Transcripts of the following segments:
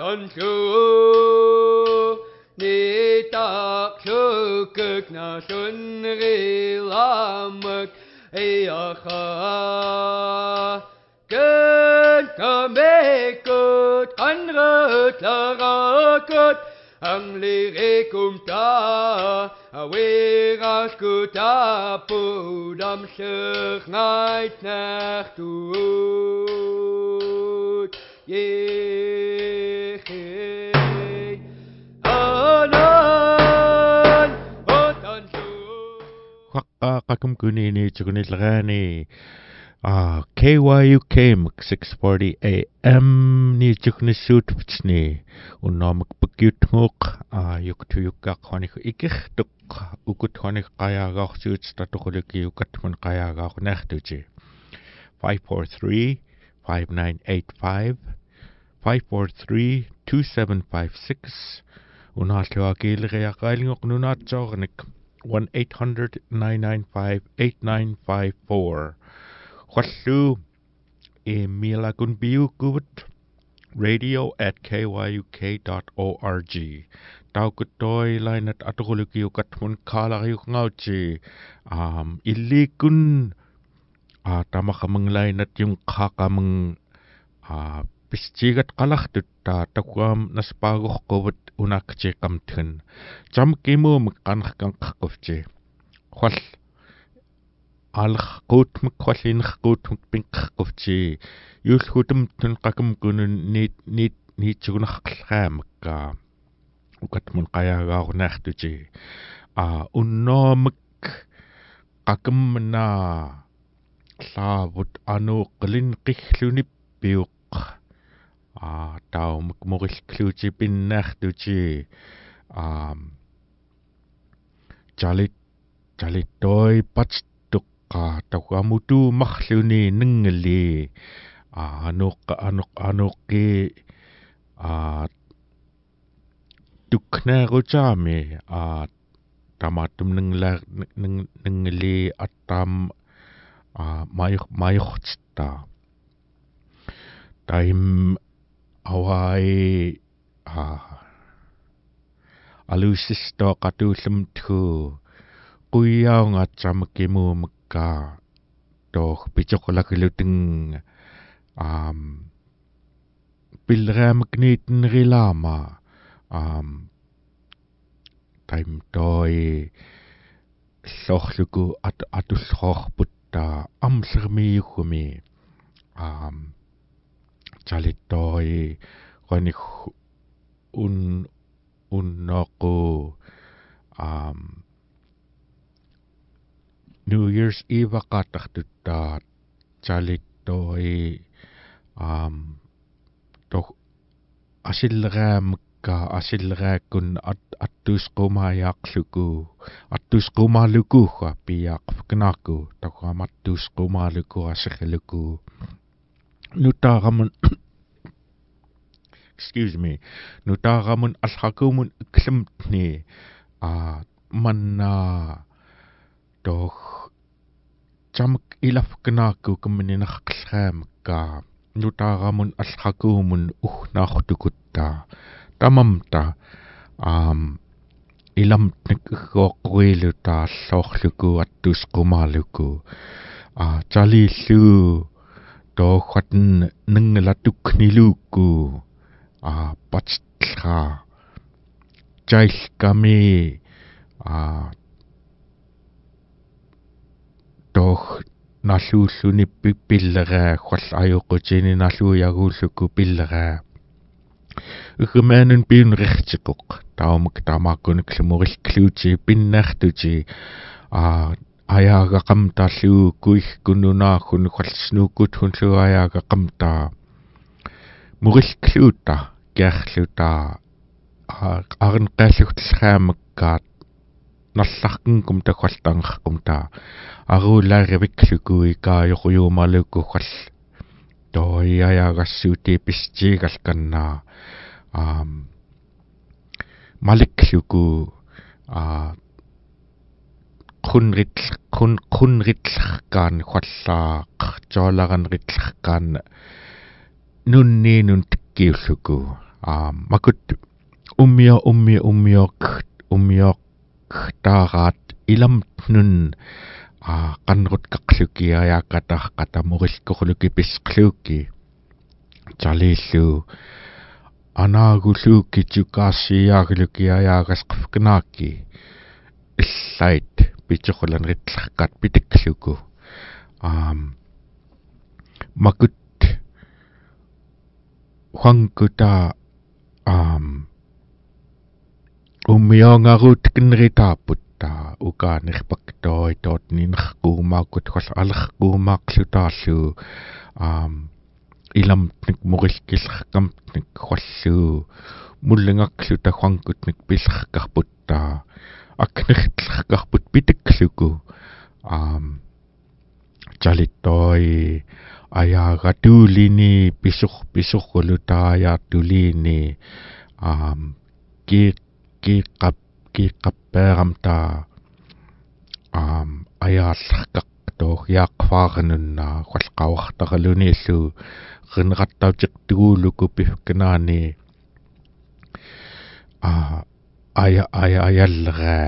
tansu ni tak sukuk na sunri lamak eyacha ken kamekut anrut larakut ang lirikum ta awiras kuta pudam sich ngait nachtut yeche anan otansu qakum kunini chukunilrani KYUK 640 AM ni chuknisut pchni unamak pakyutmuk yuktuyukka khonik ikirtuk ukut khonik qayagaaq suutstatuquliki ukatmun qayagaaq nertuji 543 5985 543-2756 unaalluakiileriaqaalingoq nunaatsoornik 1-800-995-8954 Khwallu milakun biukut radio@kyuk.org taukutoi lainat atugulukiukatmun kaalariuqngauti illikun tamakhamang lainat yung qakamang pistigat qalartutta takuam naspaguqquvut unakchiqamtun jamkimu mqqanqanqqufti khwal alqutmuk khwallinerqutmuk pinqqufti yulhutum tun qakum kunun nit chugunarqalraamakka ukatmun qayagaarunartuti unnoomuk qakamna laavut anuuqqlin qillunippiuq taumuk morillkluuti pinnaartuti chalitoi patstuqqa tawamutu marluni ningli anuqqi tuknaaruutaami tamatum ningli attam majortsta taim awai alusisto qatuullumthu quyaunga chamkimuumukka toh pichoqlakiluting pilraamakniitnerilaama taim toi llorluku atullroorputta amlermiuggumi chalitoi qanik unnoqu New Year's Eve qatartutta chalitoi toh asilleraakun attusqumaalukuuga piyaaqfknaaku taquamattusqumaaluku aserluku nutaaramun nutaaramun alhakumun iklamtni manna toh chamak ilafknaaku kummininarqalraamakka nutaaramun alhakumun uhnaartukutta tamamta ilamtnik iggoqquiluta alloorluku attusqumaaluku chalillu tohwatn ninglatukniluukku patstlla chailkami toh nalluulluni pilleraa khwallaajuqqutini nalluujaguulluku pilleraa Ugumanun piunrertikuq taumuk taamaakkuniklumorilkluuti pinnaartuti ayaagaqamtallu kuigkununaagun khwallsnuukkutхунлу ayaagaqamta murilkluuta kiarluta arnqaallugtellraamakkaat nallarkunkum takhwaltangerkumta aruulaarivikluku ikaajoquyuumalukku khwall toiajagassuuti pistiigalkannaa malikluku qunritlerkaan khwallaaq joolaranritlerkaan nunniinun tikkiulluku Makut ummiok taarat ilamtnun qanrut qaqlukia qatamurillkorluki pisqluki talillu anaagulluuki tukaasiyaaglukiayaagasqafknaaki illait pitoqulan ritlarkat pitikluku makut huankuta ummiangarut kinritaaputta ukaanirpaktoitoot ninarkuumaakut qol alerkuumaaqlutaallu ilamtnik murilkillerkamtnik qallu mullingaqluta huankutnik pillerkarputta aknirtlerkarput pitikluku chalittoi ayaagatuulini pisurrulutaayaattulini kiiqqappeeramta ayaallarkaqtooriaaqfaarnunna qalqavartaraluni illu qinqattautiqtuguuluku pihkanaani ayallera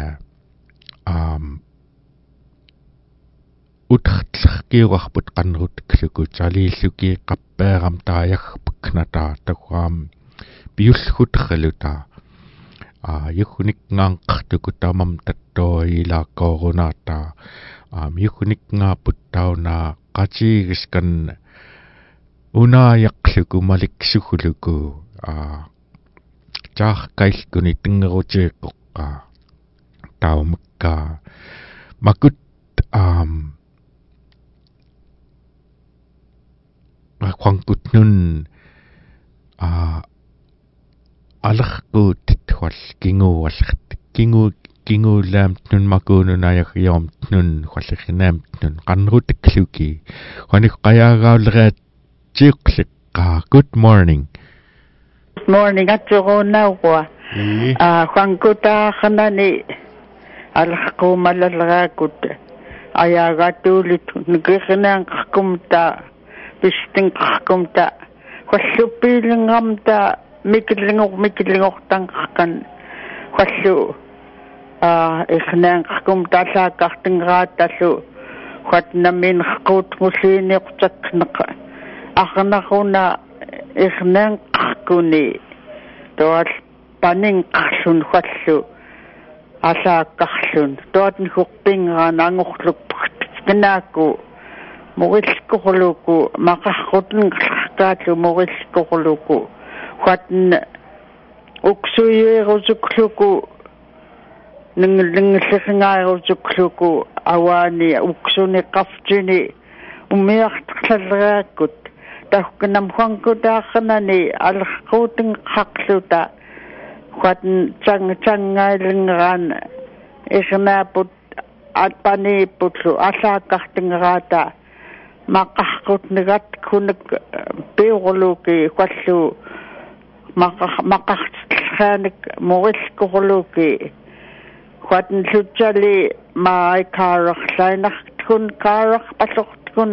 utrtlerkiuarput qanrutikluku talilluki qappeeramta ayagpaknata taquam piullguterluta yuhnikngaanqartuku tamam tattoi ilaaqorunaata yuhnikngaaput tauna qatiigiskan unaayaqluku maliksuguluku taarkaillkuni tingerutiiqqoqqa taumekka makut quankutnun alerquut tual kinguulaamtnun makuununaayagiormtnun quallerinaamtnun qanrutikluki qanik qayaagauleriat tiuqliqqa good morning. Good morning atsuruunauwa quankutaaqanani alerquumalaleraakut ayaagaatuulut nikirinaanqarkumta pistinqarkumta qualluppiilingamta mikillingortanqarkan qallu irnaanqarkumta allaakkartingeraattallu quatnamiinerquutngulliiniqtakneq arnaruna irnaanqarkuni toal paninqarlun qallu allaakkarlun toatn hurpingeraan angorluppertiknaaku murilkorluku maqarrutinqartaallu murilkorluku quatn uksuyeerusukluku ningilleringaarusukluku awaani uksuni qaftini ummiartaqlalleraakut tahkunam huankutaaqanani alerquutinqaqluta quatn tsangaillingeraan irnaaput atpaniiputlu allaakkartingeraata maqarqutnigat kunik piurluki qallu maqartlaanik murilkorluki quatn lutjali maaikaarerlainartkun kaarerpallortkun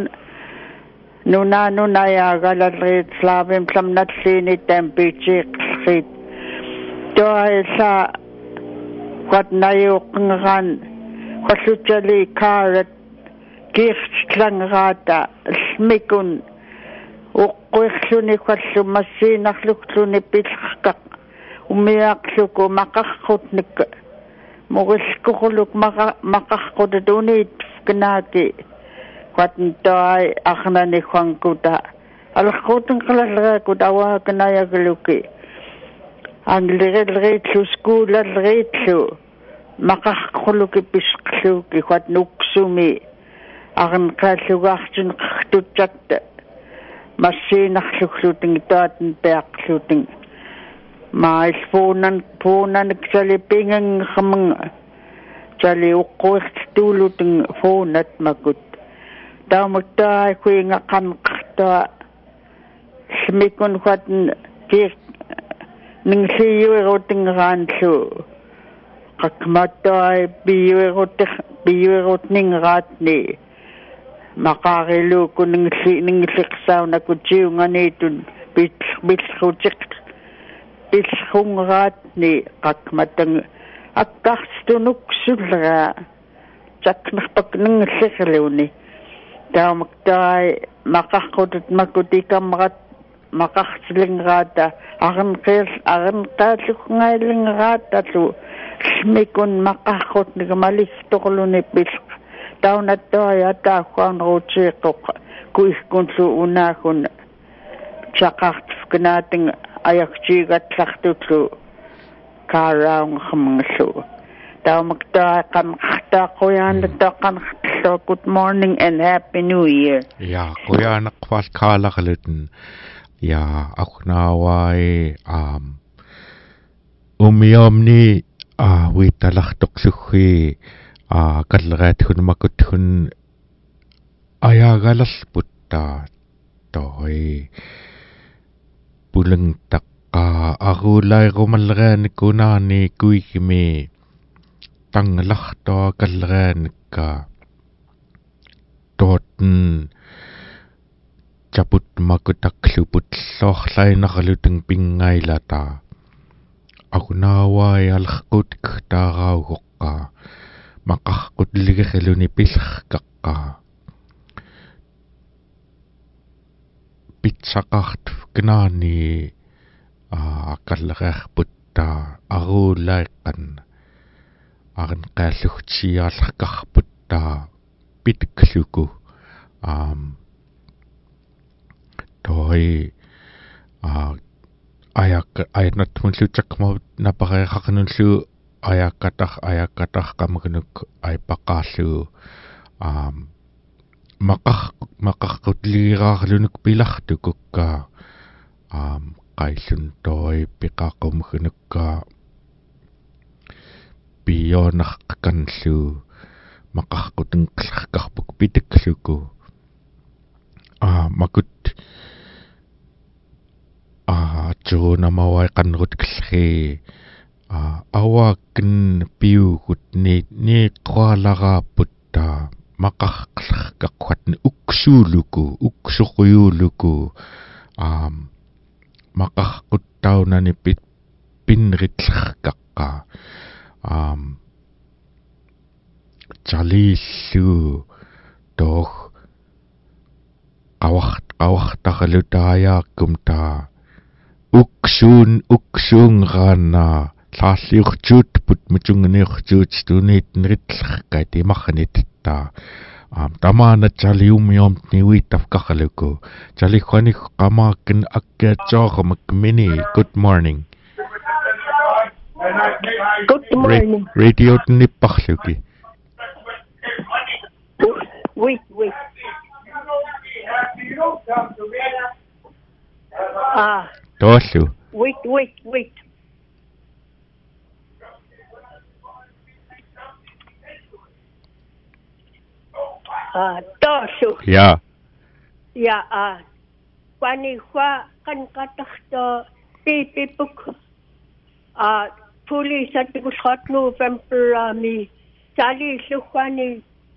nunaanunayaagalalriit slaavim tlamnalliini tampiitiiqlriit toailla quatnayuuqqingeraan qallutjali kaarat kiirtlangeraata smikun uqquirluni qallu massiinarluktluni pilqaq ummiaaqluku maqarqutnik murilkorluk maqarqutuniit knaaki quatn toai arnani huankuta alerquutinqalleraagut awaakanayagluki anglirelriitlu skuulalriitlu maqarqorluki pisqluki quatn uksumi arnqaallugaartun qartutsatta massiinarlugluting toatn peaqluting mailfuunanik sali pingangermanga sali uqquirtuuluting fuunat makut taumuttaa kuingaqanqartua smikun quatn kiir ningsiuerutingeraanlu qakmattua biuerutningeraatni maqaariluuku ningiqsaunakutiunganiitun pitruutiq ilhungaatni qakmatang akkartunuksullera taknerpaknangallerluni taamaktai maqarqutut makutikamrat maqartilingraata arnqaallukngaillingraata lu smikun maqarqut nigamalistoqluni pil taunattoya taaqquanruutiiqqoq kuiskunlu unaakun chaqartfknaating ayaqtiigatlartutlu kaaraungamngallu taumaktaa qamqartaaqquyaannattaqqanqartallu good morning and happy new year ja quyaanaqpas kaalaqaluten ja aqnaawai umiomni wiitalartoqsuggi kalleраатхун макутхун аяагалерпутта той пулангтаққа арулайрумаллераникунаани куигми тангалартоо каллераанакка тоотн чапут макутақлупут лоорлайнералутэн пингайлата акунаавай алеркут таараугоққа мақарқутлигерлуни пилеркаққа питсақартф кнаани каллереерпутта аруулаиққан арнқааллугтиаалерқарпутта питклуку той аянатмуллутакма напареқарнуллу аяққатақ айпаққаарлу мақарқутлигираарлунук пилартукукка қайлун той пиқаққумгунукка пионерққанлу мақарқутунқлерқарпук питаклуку макут жуунамавай қанрутклери ауаакн пиугут ни қуаларааппутта мақарқлерқаққуатни уксуруйуулуку мақарқуттаунани пинритлерқаққа чалиллу тох qawартаралутааjaakkum taa uksuungaana лааллиуртуутпут мутунгниуртуут стуниит нериттлеркаат имарнитта тамаана чалиумиом ниуиттавкарлуку чалихваник qamaakkin аккаатсоормак мини good morning radio ниппарлуки wait тооллу wait tosu ja kwani khwa kan katarto pipipuk police at kushat November mi sali lukhwani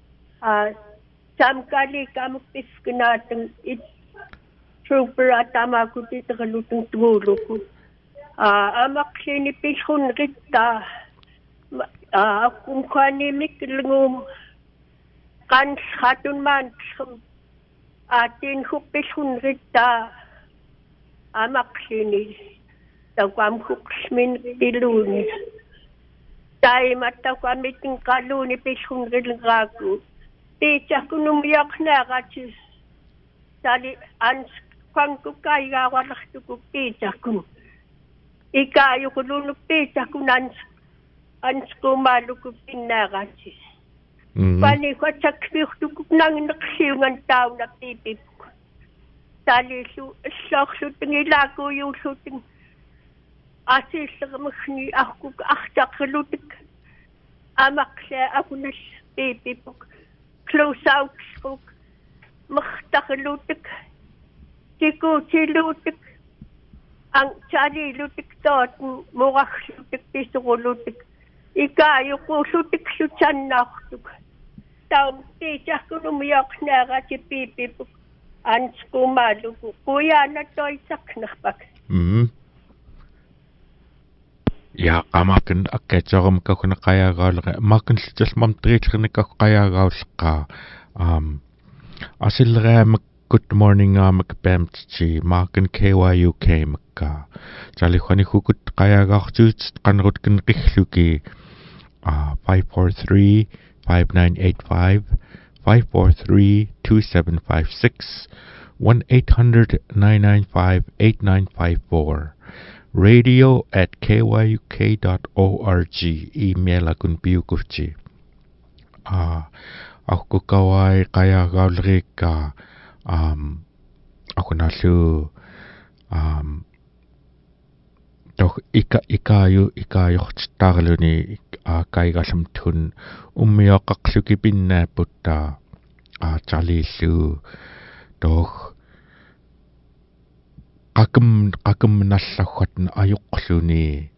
samkali kampisknaten it trooper atamakuti tagalutung tuluku amaklini pishun ritta kung kwani miklungum kan hatun man atin hupishun ritta amaklini tawam huksmin diluni tay matakwam miting kaluni pishun rilgaku ticha kunum yakna gachi sali ans kwangku kaya walaktuku ticha kun ikayo kulunu ticha kunans ans kumaluku pinagachi Pani ko takfiuhtuk nang naksiungan tao na pipip. Tali su sok su tingilago yung su ting asis magni ako aktaklutik. Amakle ako na pipip. Close out ko maktaklutik. Tiko tilutik. Ang tali lutik tot murah lutik pisulutik. Ikayo ko sutik sutsan naktuk. Tao ticha kunumiyok na kasi pipip ans kumaluku. Kuya na to'y saknakpak. ja amaken akkajorum kakuna qayagaulqa maken sitsalmam triitlерникak qayagaulqa asilraamak good morning amak pamtchi maken KYUK makka chalikhani hukut qayagaartuut qanrutkin qilluki 543 5985 543 2756 1-800-995-8954 radio@kyuk.org email akun piukurchi aku kawai kaya gaulrika aku nalu doch ikayu tarluni kaigasam tun ummiaqaqluki pinnaaputta chalillu doch qakam nallaggatna ajuqluni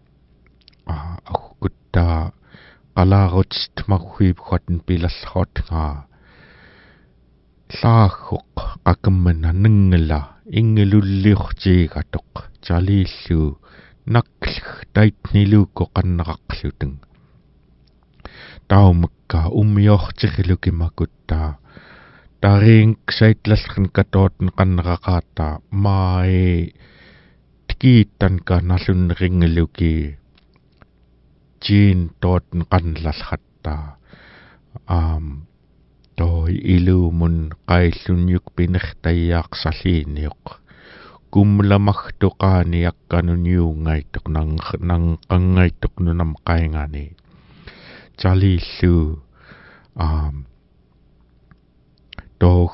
aqutta qalaaruut maghuibgatn pilallratnga laagguq qakammana ningla ingelulliurtiigatoq chalillu nakl taitniluuko qannaqaqluteng taumukka ummiortigiluki makutta taring saitlallern katootn qannaqaqaata mai tikiittan ka nallunringeluki jin tootn qannlallerta toi ilumun qaillunyuk pinertayyaaqsalliiniuq kumlamagtuqaani yakkanuniungaituq nanqangaituq nunam qaingani chalillu doch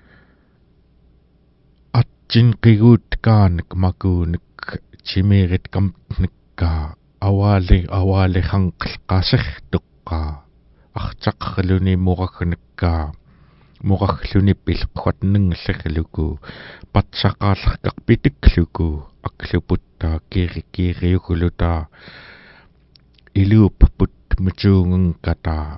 atjin qiguutkaanik makuunik chimirit kamtnikka awali hanqlqasertuqqa artaqarluni muragnikka muraggluni pilqquatninglerluku patsaqaallerkarpitikluku akluputta kiriukuluta iluupput mutuungungkata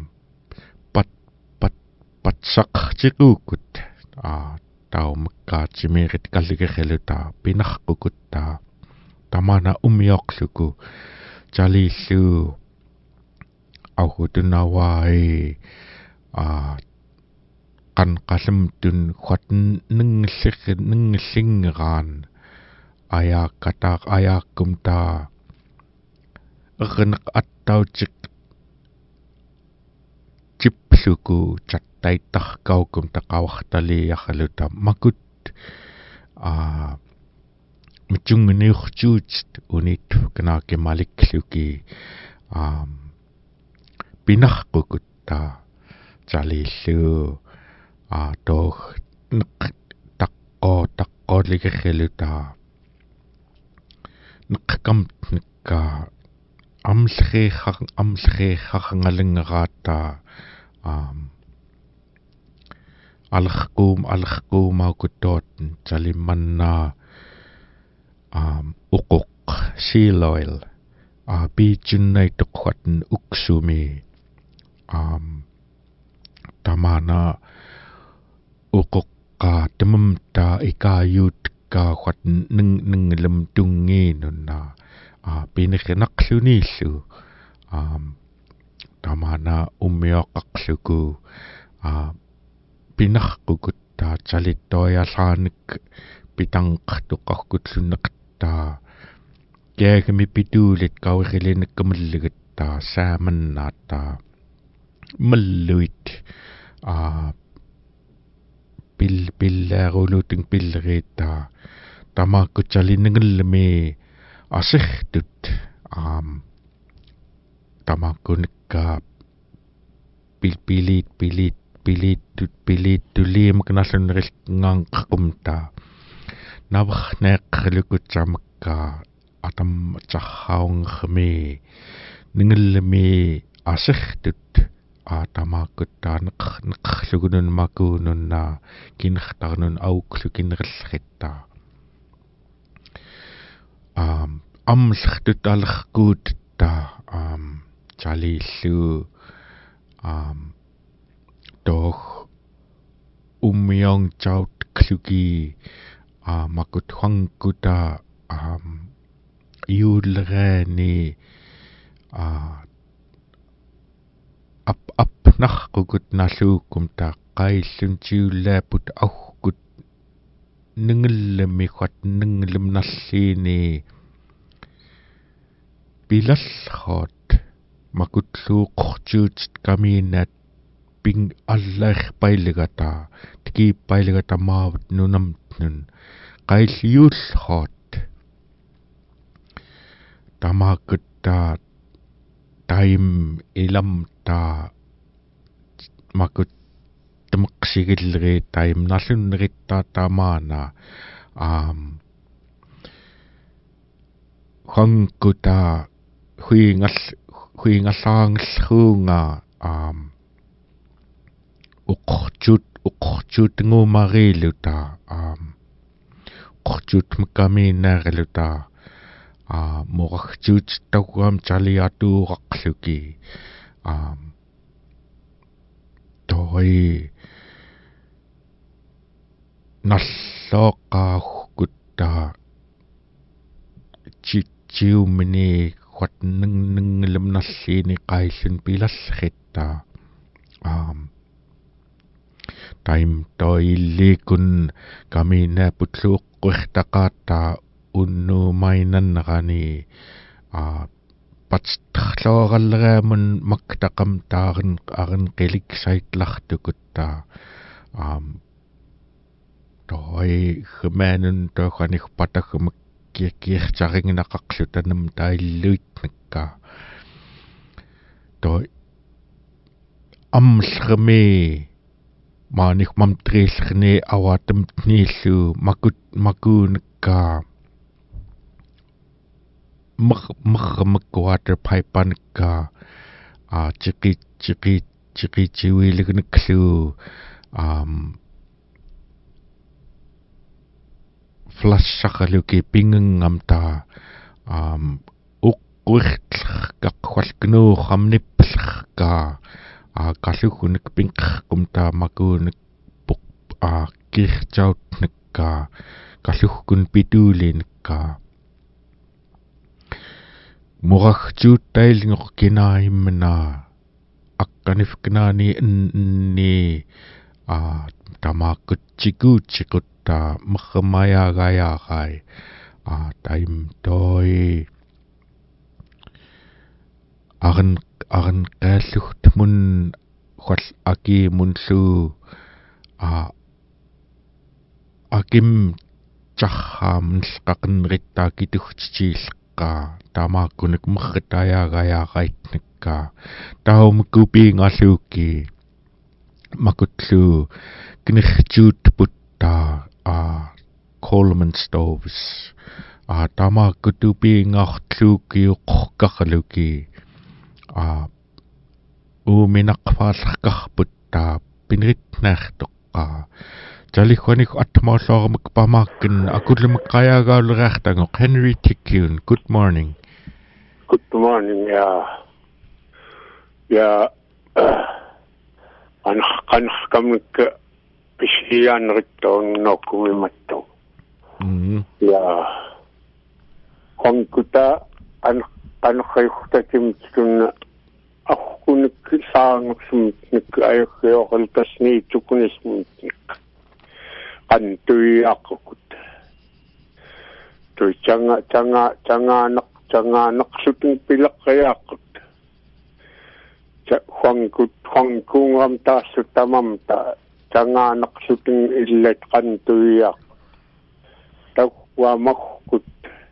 patsaqtiquukut taumekkaatimirit kalligerluta pinarqukutta tamana umioqluku chalillu auhutunawai qanqallamtun ninglingeraan ayaakkumta erneq attautik chipluku chattaittarkaukum taqawartaliarluta makut mitungniurtuut unit kanaake malikluki pinarqukutta chalillu toh taqqooligerluta neqqamtnikka amlleerrangalingeraata alerquumaukuttootn chalimanna uquq seal oil piichunnaituqqatn uksumi tamana uquqqa tamamta ikaayuutkka qatn ninglam tungiinunna pinernaqluniillu tamana ummiaqaqluku pinarqukutta chalittoyallaanik pitanqartuqarkutlunneqta kiagami pituulit kawirilinikkamallugutta saamannaata malluit pillaaruuluting pilleriita tamaakkuchaliningallami asirtut tamakkunikka piliittuliimaknallunnerilngaanqaqumta navarneeqqalukutsamakka atam tsarraungermi ningallami asirtut tamakkutta neqqerlugunun makuununna kinertarnun auklu kinerellritta amlertut alerkuutta chalillu doch ummiongchaut kluki makut hangkuta юуллераани ап нарқукут налууккум таа qaillun tiullaaput aukkut ningillammiqat ningillam nalliini pilallroot makutluuqortuutit kamiinaat ping allaerpailigata tikiippailigata maavut nunamtnun qailliullroot tamaakuttaa taim ilamtaa makut temeqsigilleri taim nallunnerittaa tamaana hangkuta huingallaangillruunga uqortuut nguumariiluta uqortuut mekamiinaaриluta moragtuut tauam taliatuuraqluki toi nallooqaaggutta chiumini quatninglam nalliini qaillun pilallritta taim toillikun kamiinaaputluuqquirtaqaattaa unnuumainannaqani patstrlooralleraamun maktaqam taaren aren qiliksaitlartukutta toi khmaanun toqanik patagmak kiirtaringinaqaqlutanam tailluitnakka toi amlrmi maanik mamtriillrni awatam tniillu makuunakka mermek water pipeanka chiqichiwiilugniklu flashaqaluki pingengamta uqqirtlerqaqqwalknuuqamnippllerka kallugunik pinqerkumta makuunik kirjautnekka kallugun pituulinikka muragtuuttailngoq kinaayimmana aqqanifknaani inni tamaakkutsikuutsiqutta mermayaagayaagai taim toi aren qaallugt qual akimunlu akim charraamnlqaqinnerittaa kitugtitiilleqqa tamaakkunik merritayaagayaaqaitnekka taumikupiingalluukki makutlu kinirtuutputtaa Coleman stoves tamaakkutupiingaartluukki uqqorqarluki uuminaqfaallarkarputtaa piniritnaartoqqa Talikwanik atmaalloormak pamaakkin akullumeqqayaagauleriartangoq Henry Tikkun. Good morning. Good morning, ja anqanqamnik pisiaanrittoon nokkumimattu. Ja qankuta anqayuqtatimtun aqunik saanguksumnik ayuqioqaltasniitukunismutnik. Antuiaqukut tui changa naqsutin pilaqqayaaqut huangkungam taassutamamta changa naqsutin illat qantuiaq tawwamaqqut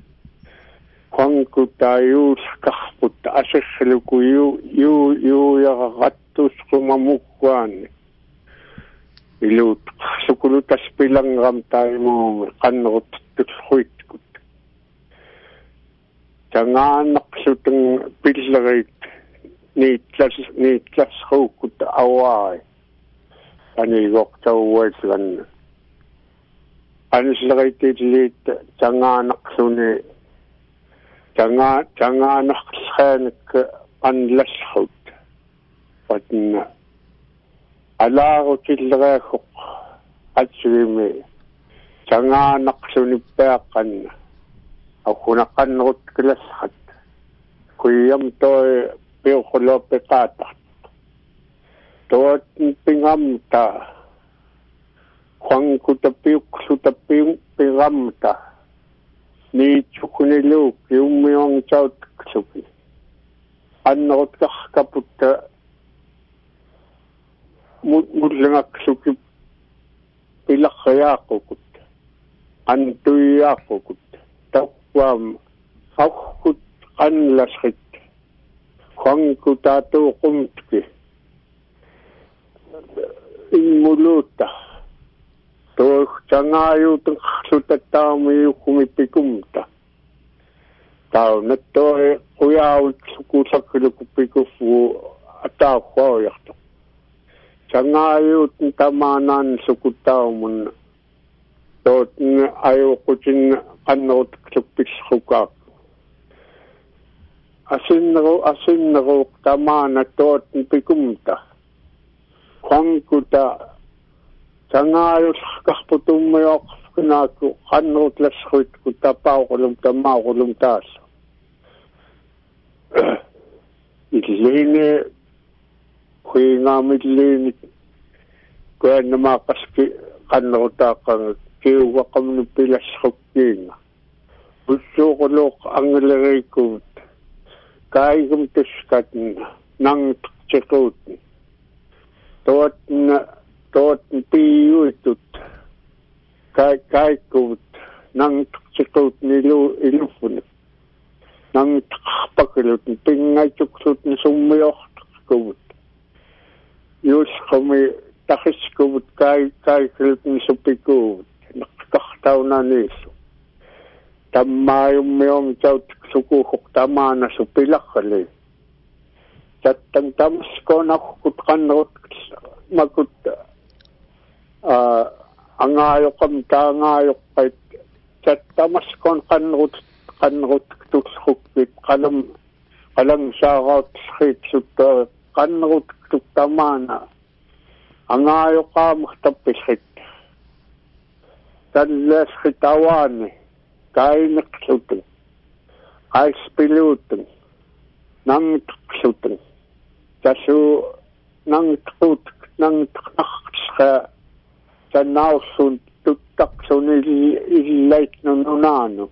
huangkutayuulqarput asirluku yaqaqattusqumamukkuaani iluut sukulutas pilangram taimu qannerut tulluitkut tangaanaqsuteng pillerit niitlasruukut awaai anigoqtauwaitlan ansleritit tangaanaqsuni tangaanaqsaanik anlasrut patna alaarutilleraaquq atsugimi tangaanaqsunippaaqanna Ako nakanrot kilashat. Kuyam to piukulo pekata. Toat pingamta. Kwang kutapiuk sutaping pingamta. Ni chukuniluk yung mayong chout ksuki. Anrot kaputa. Mudlangak ksuki. Pilakaya ko kut. Antuya ko kut. Takwam. Akut kanlasrit. Kwang kutato kumtki. Inmuluta. To changayo tang sutatami kumipikumta. Tao na to kuyaw sukusakilo kupikufu ataw yakto. Changayo tang tamanan sukutaw mun. To ayo kuchin kanot kupishukak. Asin na ro tamana to pikumta. Kwang kuta Sangaayos kakputumayok kunako kanot laskuit kutapaw kulong tamaw kulong taso. Itlini kuy nga mitlini kuya namakaski kanota kang kiwa kami pilas kukinga. Gusto ko lok ang lagay ko kaya kumtiskat nang tsikot. Tot piyu itut kay kot nang tsikot nilufun nang takpakilot pingay tuksot ni sumiyok kot yus kami takis kot kay kilot ni supikot nakaktaw na niso tamayong mayong chout sukukok tama na supilakali tatang tamas ko nakukutkan rot magut angayok kam tangayok kay tamas kon kanrut tuksukit kalam sarat skit sut kanrut tuktamana angayok ka maktapisit tanles kitawan kay naksuteng kay spiluteng nang tuksuteng kaso nang taksa sa nausun tutakso nililait nunano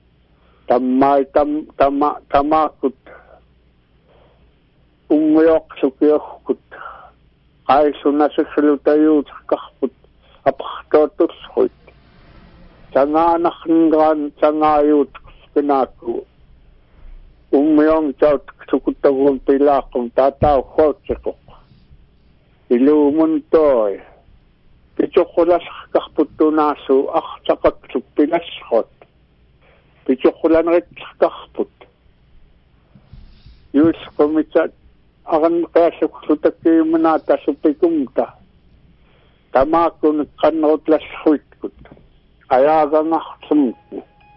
tamakut umyok sukiyokut ay sunasasalutayo kakput apaktotuskut sanganak ngran sangayot kinaku umyong chout sukutagong pilakong tataw kotsakok ilumun toy pichokulas kakputunaso aksakat supilaskot pichokulan rit kakput yus komitsa akan kaya suksutaki manata supikumta tamakun kanotlas huitkut ayagang aksumti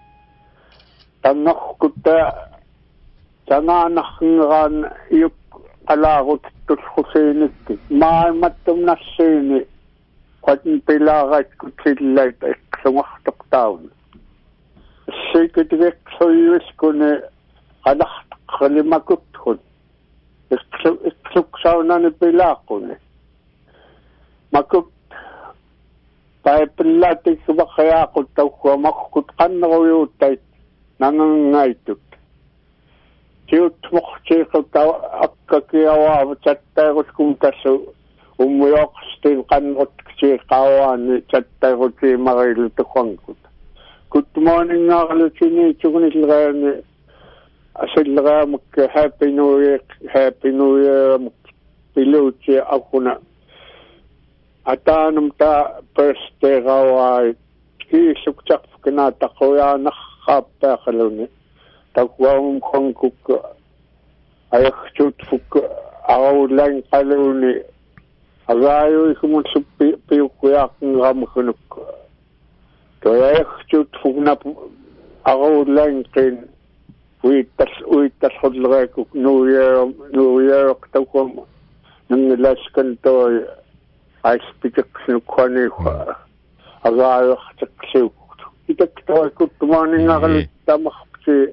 tangakkuta sanganak ngan yuk alagot tuskusinikti maamattum nassini kwatin pilagat kutsilait eksungakhtok taun sikitigek soyus kune kanaktak kalimakutkun iksuksauna ni pilakune makut tayo pilatik bakayakot tau kwa makukutkan na kuyutay nangangaytut Tiut mokchikot tau akkakiawa chattaygot kumtasu umuyok stil kanot chikawan chattaygot si marilu tukwangkut. Good morning nga kalutsini chukunilgani asilga mak happy new year piluchi akuna atanum ta birthday gawa kisukchak kinata kuya nakapta kaluni takwang kongkuk ayak chut fuk awlang kaluni agayo ikumun piukuyak ngamkunuk to ayak chut fuk na awlang kin uitas hodlagay new year takwang nang laskan to ay speak kwani agayo chaksiw Itakto good morning akalut tamakti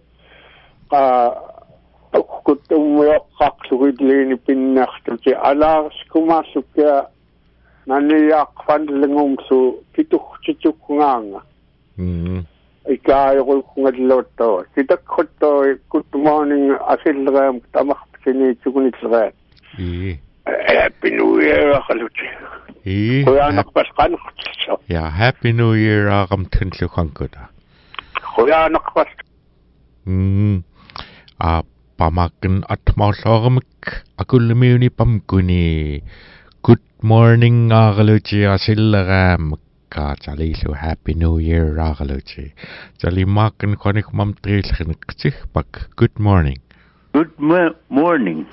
kut umuyokak sugidlini pinnartuti alaars kumasukya naniyak fanlingum su kituchitukunga ikaayo kungadlotto itakto good morning asilram tamakti chukunitrat Happy New Year akaluti Kuyanak paskan Ja, Happy New Year agam tynlu khankuda. Kuyanak pas Pamakin atmausormik akulmiuni pamkuni. Good morning agaluchi asillaram ka chalisu Happy New Year agaluchi. Chali makin konik mam trilchen pak. Good morning. Good morning.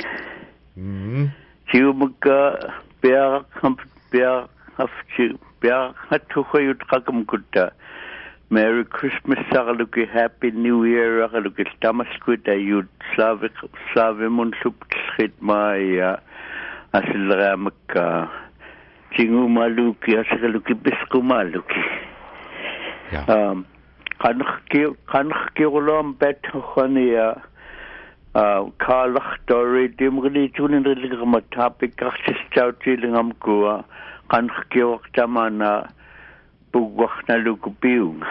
Chiumka bear hafchi bear hatukhayut kakam kutta. Merry Christmas sagaluki, Happy New Year sagaluki, tamaskuta yud slavimun subtschit mai asilramak chingu maluki asagaluki bisku maluki. Kanch kiolom bet khania Karlach Dori dimgli tunin rilgama topic kachis chautilingam kua kanch kiok tamana bugwach na lukupiung.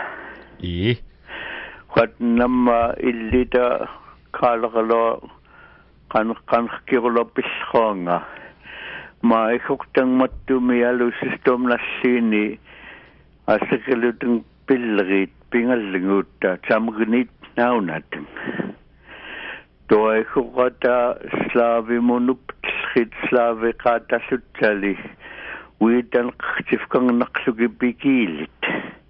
Wat nama illita kalakalo kanch kiolo pischonga. Ma ikuktang matumi alu system na sini asikalutang pilrit pingalinguta chamgnit naunating. Doi kukata slavi monup schit slavi kata sutali. Widan ktifkang naksugi bigilit.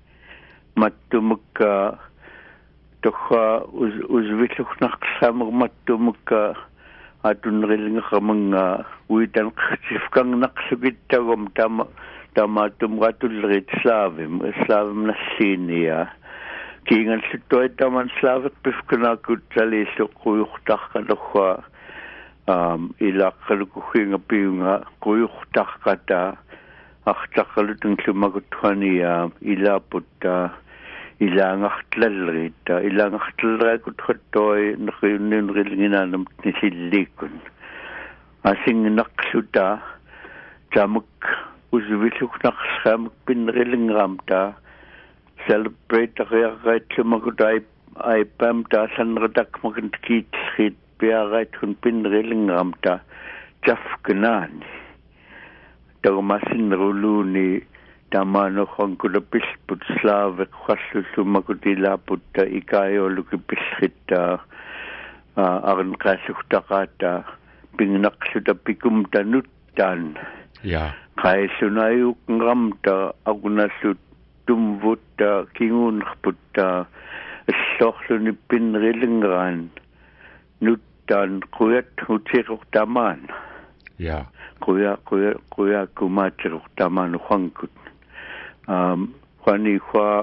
Matumuka toha uzvitluk naksamag matumuka atun riling kamanga widan ktifkang naksugit tagom tamatum gatulrit slavim na sinia. Kingan sitoy taman slavik pifkana kutsali so kuyuktak kaloha ilakalukuhinga piunga kuyuktak kata Achtakalutang lumagutwania ilaputta ilangachtlallrita ilangachtlrakuthotoy nakuyunin rilnginanam nisillikun asing naksuta chamuk uzviluk naksam pinrilingramta celebrate agait lumagutai ay pamta sanradak magandkit khit biagait kun pinrilingramta jafgnani Tagmasin ruluni tamano khankula pisput slavik khassu sumakutila putta ikayo lukipiskita aran kasuktakata pingnaksuta pikum tanuttan kai sunayu ngamta agunasut tumvutta kingun khputta sohluni pinrilingran nuttan kuyat hutiruk taman Kuya kumatiruk taman khangkut. Khani kha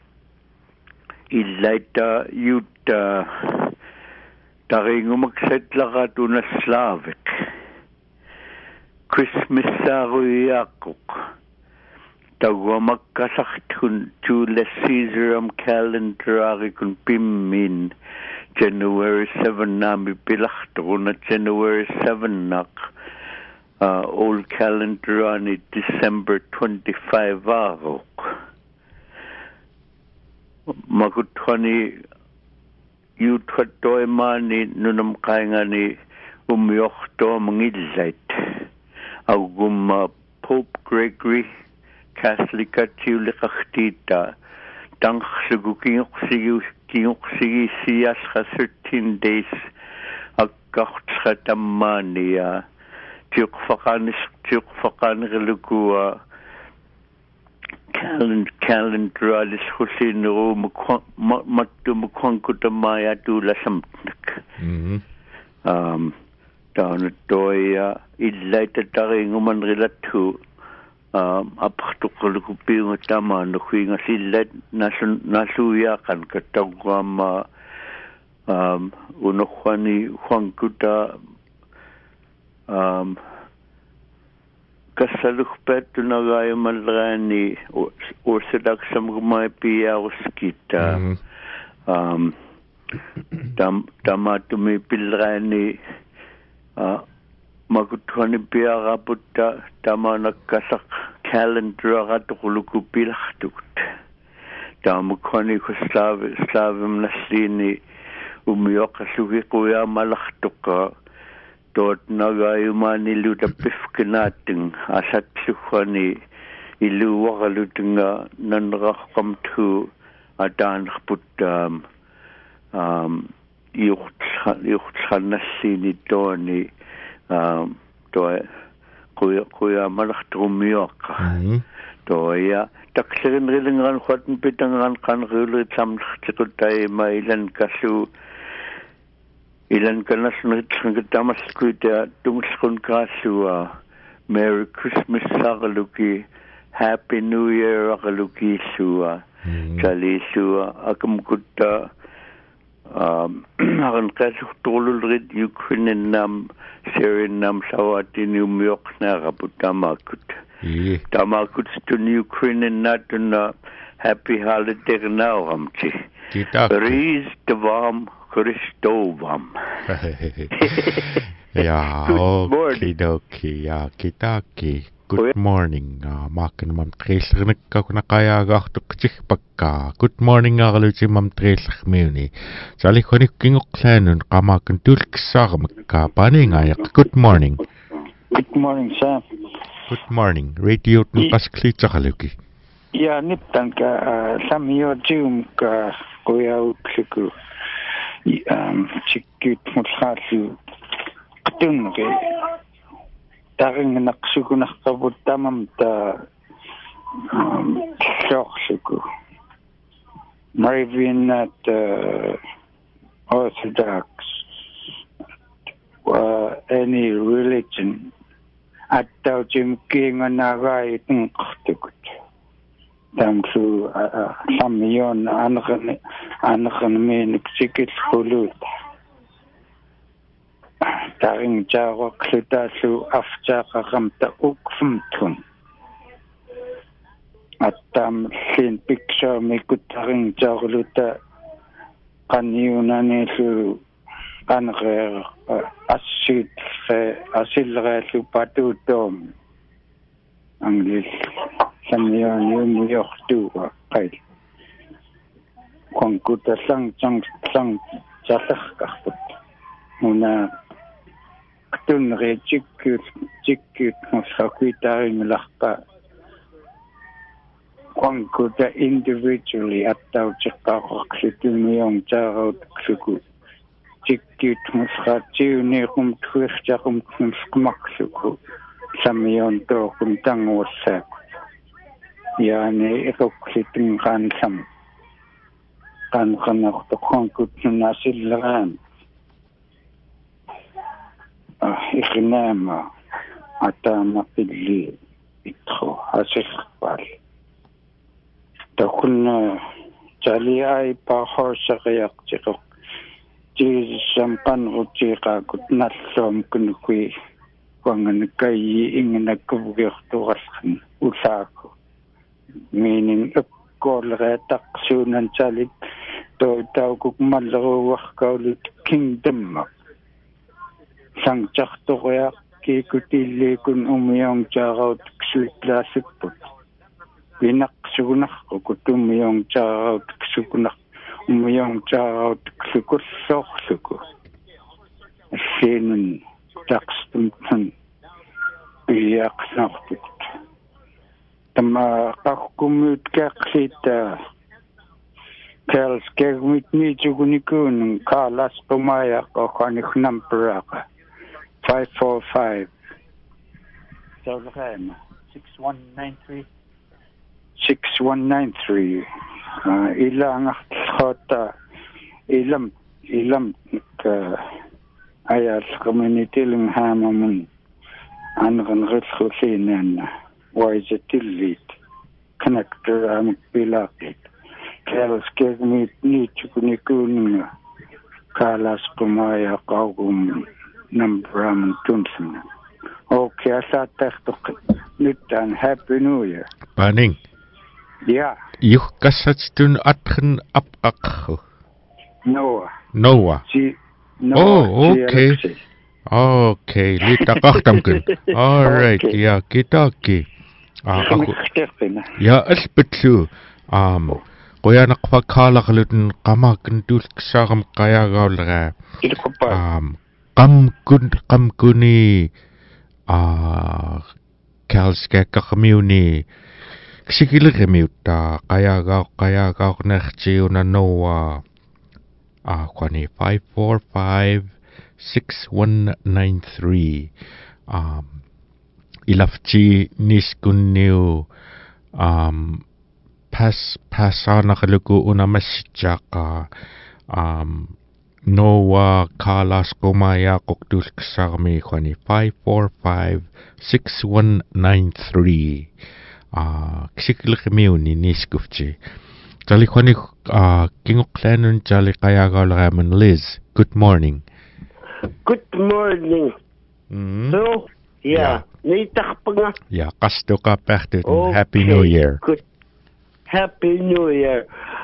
illaita yuta taringumak setlagatuna slavik. Christmas saruyakuk. Tawamak kasaktun Julius Caesarum calendar arikun pimmin. January 7 nami bilachtruna January 7 nak. Old calendar on it December 25 arok. Magutwani yutwatoy mani nunam kaingani umyokhto mangillait. Augum Pope Gregory Catholic Tiulikhtita Tanksugu Kinyoksigi Sias 13 days Akkakhtamania Tiukfaqanirilukua calendar alis husinru mattu mukhankutamaya tulasamtnak. Tauna toya illaita taringuman rilatu apaktukalukupiunga tama nukuinga sillat nasuyakan katawama unokhwani khwangkuta kassalukpet nagaymalrani Orthodox samgumay piyaruskita tamatumi pilrani magutwani piyaraputta tamanakkasak calendar atukuluku pilachtukt tamukhani kuslavim naslini umiyokasugi kuya malachtuka tot nagayumani lutapifkinating asat sukhani iluwakalutinga nanraqamtu atanqput yuqtsannassini tooni to kuya malachtumiyokka toya takserin rilingan khotn pitangan kanrulu samlchikutai mailan kasu ilan kanas nagtamas kuita tungskun kasu Merry Christmas sagaluki Happy New Year agaluki suwa kali suwa akamkutta akan kasu tolul rid Ukraine nam Syrian nam sawati New York na kaputamakut tamakut to Ukraine natuna happy holiday now amchi Riz devam Christovam. Ja, okidoki, ja, kitaki. Good morning. Makin mam treislerne kakuna kaya gachtuk pakka. Good morning agaluti mam treislach miuni. Sali konik kingok klanun kamakin tulksarmakka paningayak. Good morning. Good morning, Sam. Good morning. Radio nukaskliitsakaluki. Ja, niptan ka samio jum ka kuya uksiku. Chikkut mulhasu tunge taring naksukunakabut tamam ta shoksuku Moravian at Orthodox any religion at jim king anagai tukut tamsu samion angan men sikit kulut taring jago klutasu afjaka kamta ukfumtun atam sin picture mikutaring jagluta kaniunani su anre asilre su patutom anglis samion yumyoktu kai konkuta sang jalakh muna tun rejikut musakwitaring lakpa konkuta individually ataw chikakaklitumiyong charot ksuku jikut musatiuni kumtwirchakum kumskmaksuku samiyon to kumtangwasak yani ikuklitung kansam kankanak to konkut nasilagan ikhnama atama pilli itho asikbal takun jali ay pa horsayak chikok Jesus sampan utika kutnasom kunukui wangan kai ingin nakubugyak tuwasan usako meaning kolretak sunan jali to tau kukmalaro wakaulit kingdom sang chaktoya ki kutili kun umyong charaut ksutlasiput binak sugunak kutumyong charaut ksukunak umyong charaut ksukursoksuku sinen takstumtan biyak naktuk tama kakumut kaksita kels kegmit ni chugunikun kalas pumaya kokanik namperaka 545 Solheim 6193 ilang khota ilam ayat community ling hamamun angan ritkhusinen wajatilit connector pilakit kels kegmit ni chugunikun kalas pumaya kagum Nambram Tunsen. Okay, I thought that's the Nuttan Happy New Year. Paning. Ja, Yuhkassatstun atchen apakhu. Noah. Noah. Oh, okay. Okay, litaqartamkun. All right, Okay. ja, kitaki. Aku Stefan. ja alpatlu. Qoyanaqpakhalarlutun qamaakun tuulksaaram qayagaulera. Ilkupa. Qamkuni kalskakkarmiuni Xikilrimiutta qayagaaqnertiuna Noah. Kwani 5456193 ilafti niskunniu passanaqluku unamassitsaqa Noah Carlos Komaya Kokdulksarmi Kwani 5456193 Xikilrimiuni niskufti Tali Kwani Kingoklanun Tali Kayagalaman Liz. Good morning. Good morning. So, yeah. Nitakpanga. Yeah, kasto ka pertuten. Happy New Year. Good. Happy New Year.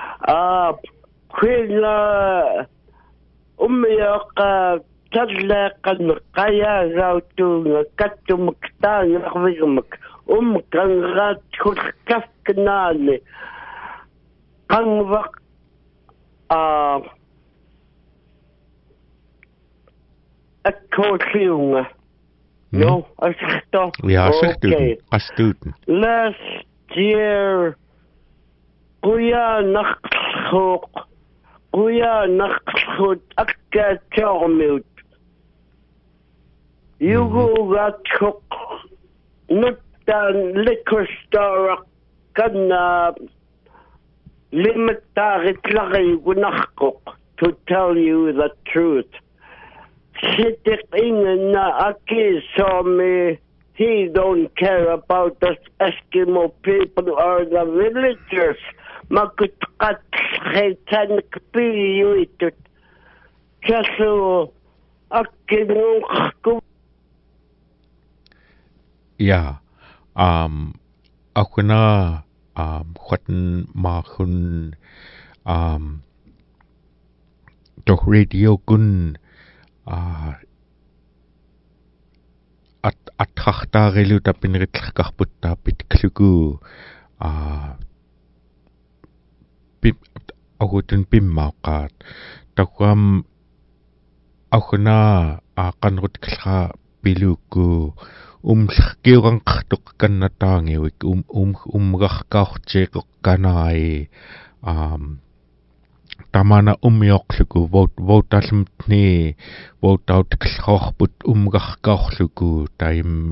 Kwila umiyak tadlakan kaya rautung katumaktang nakwigamak kangat kulkafkanani kangwak akkotiunga. No, asakto. Ja, asakto. Astuten. Last year, kuya nakkhut akka tormut. Yugo got cook nuttan liquor store kana limitarit to tell you the truth. Sitik ingen na aki me he don't care about us Eskimo people or the villagers. Makutkat khaitan kpi yuitut. Kaso aki nung Ja, ako na khwatan mahun doch radio kun at khachtarelu tapinritlkarputta pitklugu pip agutun pimmaqat takwam akhuna qanrutklra piluku umlkiuranqartuq kannataangiwik umrarkaortiiq kanai tamana umioqluku votalmtni votautklorput umrarkaorluku taim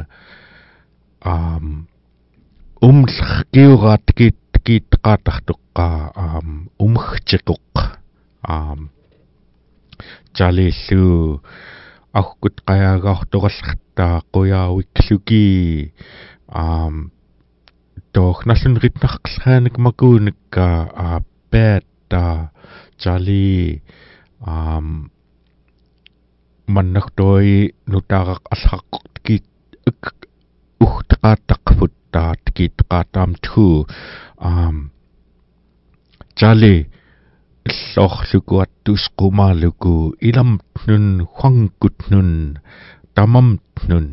umlkiurat kitqatartuqqa umkhtiquq jalillu akkut qayagaortorallertaa quyaawikluki toornallunritnarqlraanik makuunikka peatta jali mannartoi nutaaraq allaqortikit uhtaqaataqqfuttaa tikitqaataamthu jali illorluku attusqumaaluku ilamtnun huangkutnun tamamtnun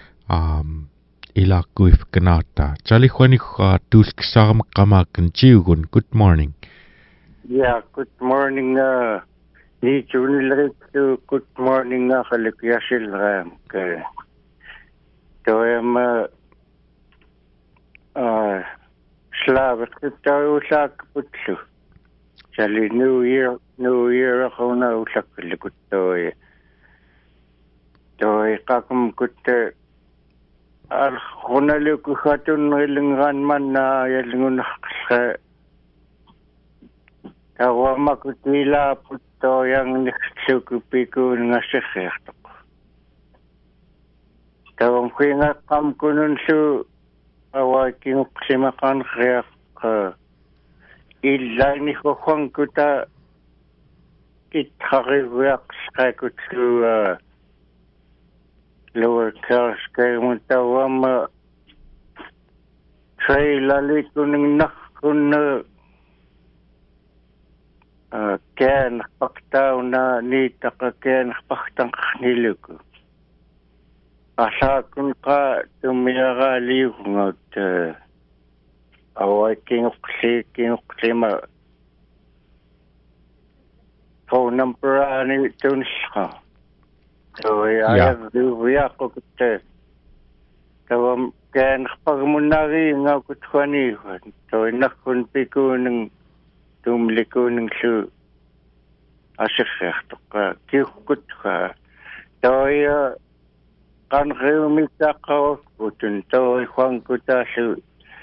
ilaqquifkanaata jalihuanigga tuulkissaarmeqqamaakan jiugun good morning. Yeah, good morning. Ni chunilrittu good morning khalikyashilram ke toem slaavitqitauusaak putlu. Chali New Year khona usakklikuttoy. Toy qakum kutte al khonaluku khatun rilngan manna yalngunaqqa tawamakutila putto yang niksuku piku ngasihirtuq. Tawam khinga qam kunun su awaking ksimakan khiaq illani khokhonkuta itkhariwiaqsqakutlu lower class kaymutawam trailer likuning nakun ken paktauna ni takaken paktang niluku asakun ka tumiyaga liungot awai kingukli ko nampurani tunska so ya ko kute tawam ken pagmunari nga kutwani so nakun piku ng tumliku ng su asifek to ka kikut ka toy kan rumita ka kutun toy kwang kutasu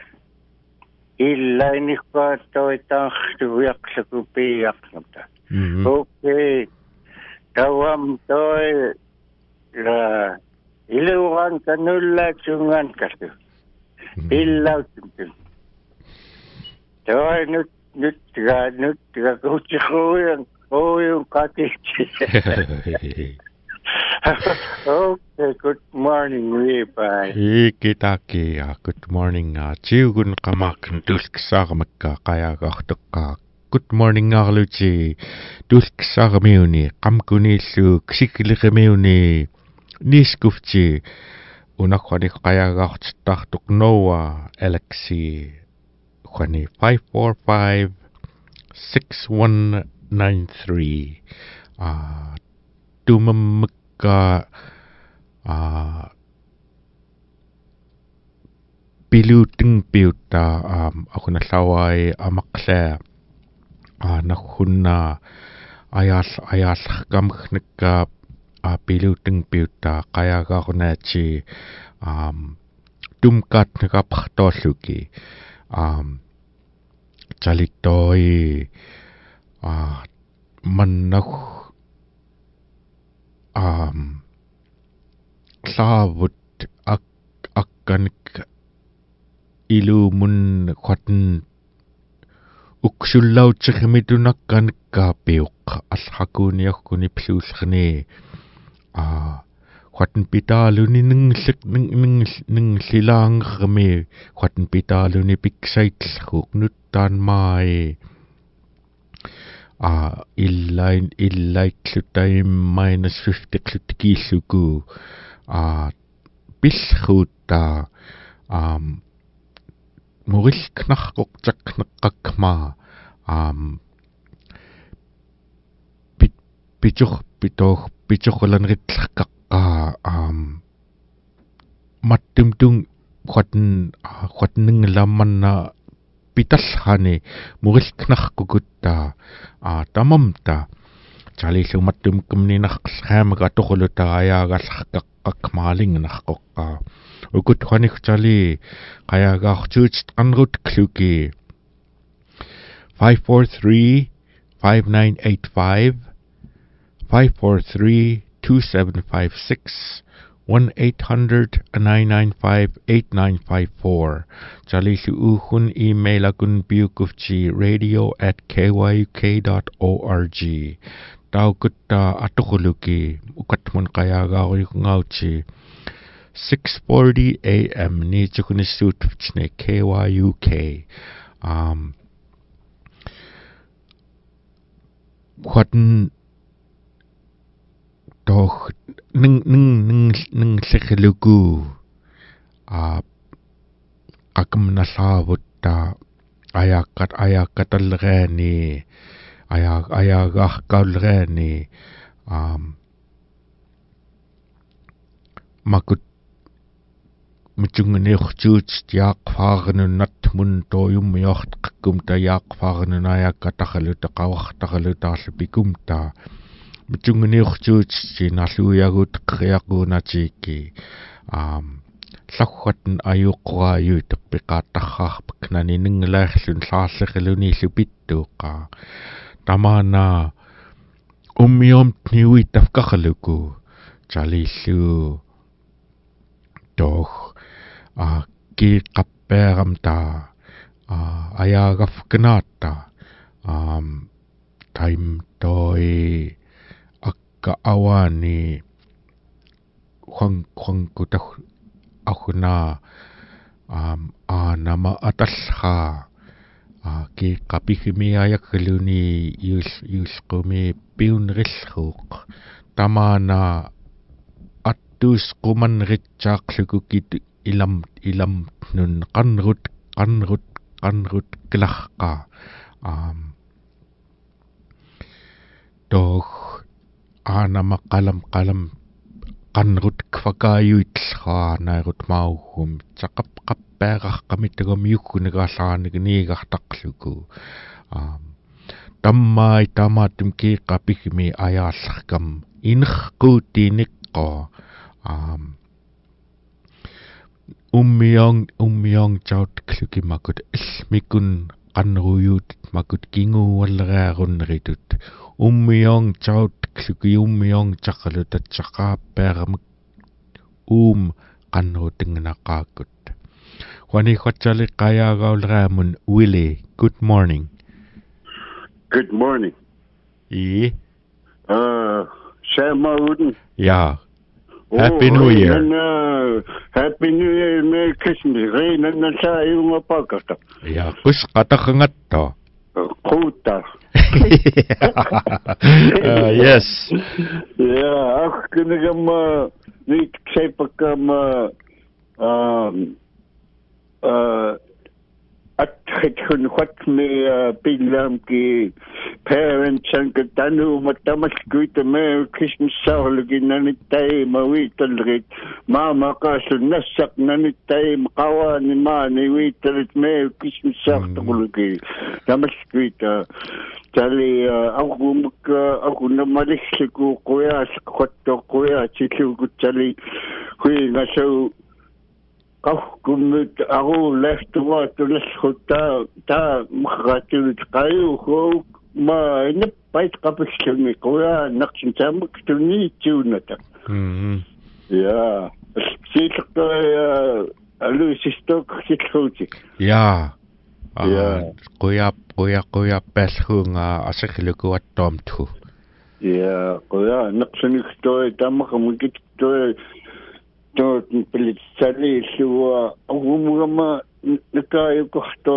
ilay ni ka toy tang tuyak sa kupiyak namta okay tawam toy la iluwan kanula sungan kasu ilaw tuntun toy nut kuchikoyang oyong katichi. Okay, good morning, Ripa. Kitaki, good morning. Chiugun kamak dulksarmakka kaya gahtukka. Good morning, Arluchi. Dulksarmiuni, kamkunisu, ksikilirmiuni, niskufchi. Unakwani kaya gahtahtuk Noah, Alexi. Kwani 545-6193 tumamka piluting piuta ako nasaway amakla nakhuna ayas kamkhnaka piluting piuta kaya ako na chi tumkat nakapahtoluki Chalitoy manakh sawut akkanik ilumun khatan uksullaw chikmidunakkan kapiuk ashakuniakuni plusrni khatan pitaluni ning silang khme khatan pitaluni piksait khuknuttan mai illai klutay -50 klutkisuku bilkhuta moril knachkok chaknakakma pichokholan ritlakka mattumtung khwatning lamanna pitashani moril knachkukutta tamamta chalisu mattum kumninach khamaga tokhuluta ayaagassakakmaling nakhqoqqa ukut khwanik chali qayaagaarchuut anrut kluki 543-5985 543-2756 1-800-995-8954 Chalisu uhun email akun biukufchi radio@kyuk.org Taukutta atukhuluki ukatmun qayaagaaruyuk ngauchi 6:40 a.m. ni chukunisutchne KYUK khwatan doch ning sekhelugu akam nasavutta ayakatalrani ayagahkalrani makut mchungnekhchuut yaaqfaarnun natmun toyum yortqakkumta yaaqfaarnun ayakatakhaluta qawartakhalutaallupikumta mchungnekhchuut sinalluyagut qiyaquunatiki лаггатн аюққуааюут пиқааттарраарпакнани нингилаарлун саарлерилуниллупиттууққа тамаана уммиомт ниуит тафкарлуку чалиллу тох киққаппеарамта аяагафкнаатта тайм той акка авани хонкутах ахуна nama atalha ki kapihimi ayakaluni yusqumi piunrilhuq tamana attus quman ritsaaqlukukit ilam nun qanrut klahqa doch nama qalam qanrut kvakayuitlha nairut mauhum taqap qappaaqqamitagam yukkunegaallaaniganiigartaqluku tammatum ki qapigmi ayaallarkam inerquutiiniqqo ummiong chaut klukimakut ilmikun qanruyut makut kinguuallerearunneritut ummiong chaut kluki ummiong chaqalut atchaqaappeeramik qanrutingnaqaakut wani khatsali qayaagaulraamun Willie good morning. Good morning. Sam Martin. Yeah. Happy New Year. Happy New Year, Merry Christmas. Rain and sa yung mapagkata. Yeah, kus katakangat to. Kuta. Yes. Yeah, ako kinagam say pagkam at khun khat me pilam ki parents and katanu matamas guit Merry Christmas sahulgin nanitay mawitalrit mama kaso nasak nanitay makawa ni mani witalrit Merry Christmas sahulgin tamas guit tali ako na malisiko kuya sa kotto kuya chiklugu tali kuya ngaso kumut ako left to ta makakatulog kayo ko napait kapag kami kuya naksinsamak to ni tunata. Yeah. Sitak to sisto sitkoti. Yeah. Kuya pelhung asikluku at tomtu. Yeah, kuya naksanik to tamakamukit to to pilitsali siwa umugama nakayo ko to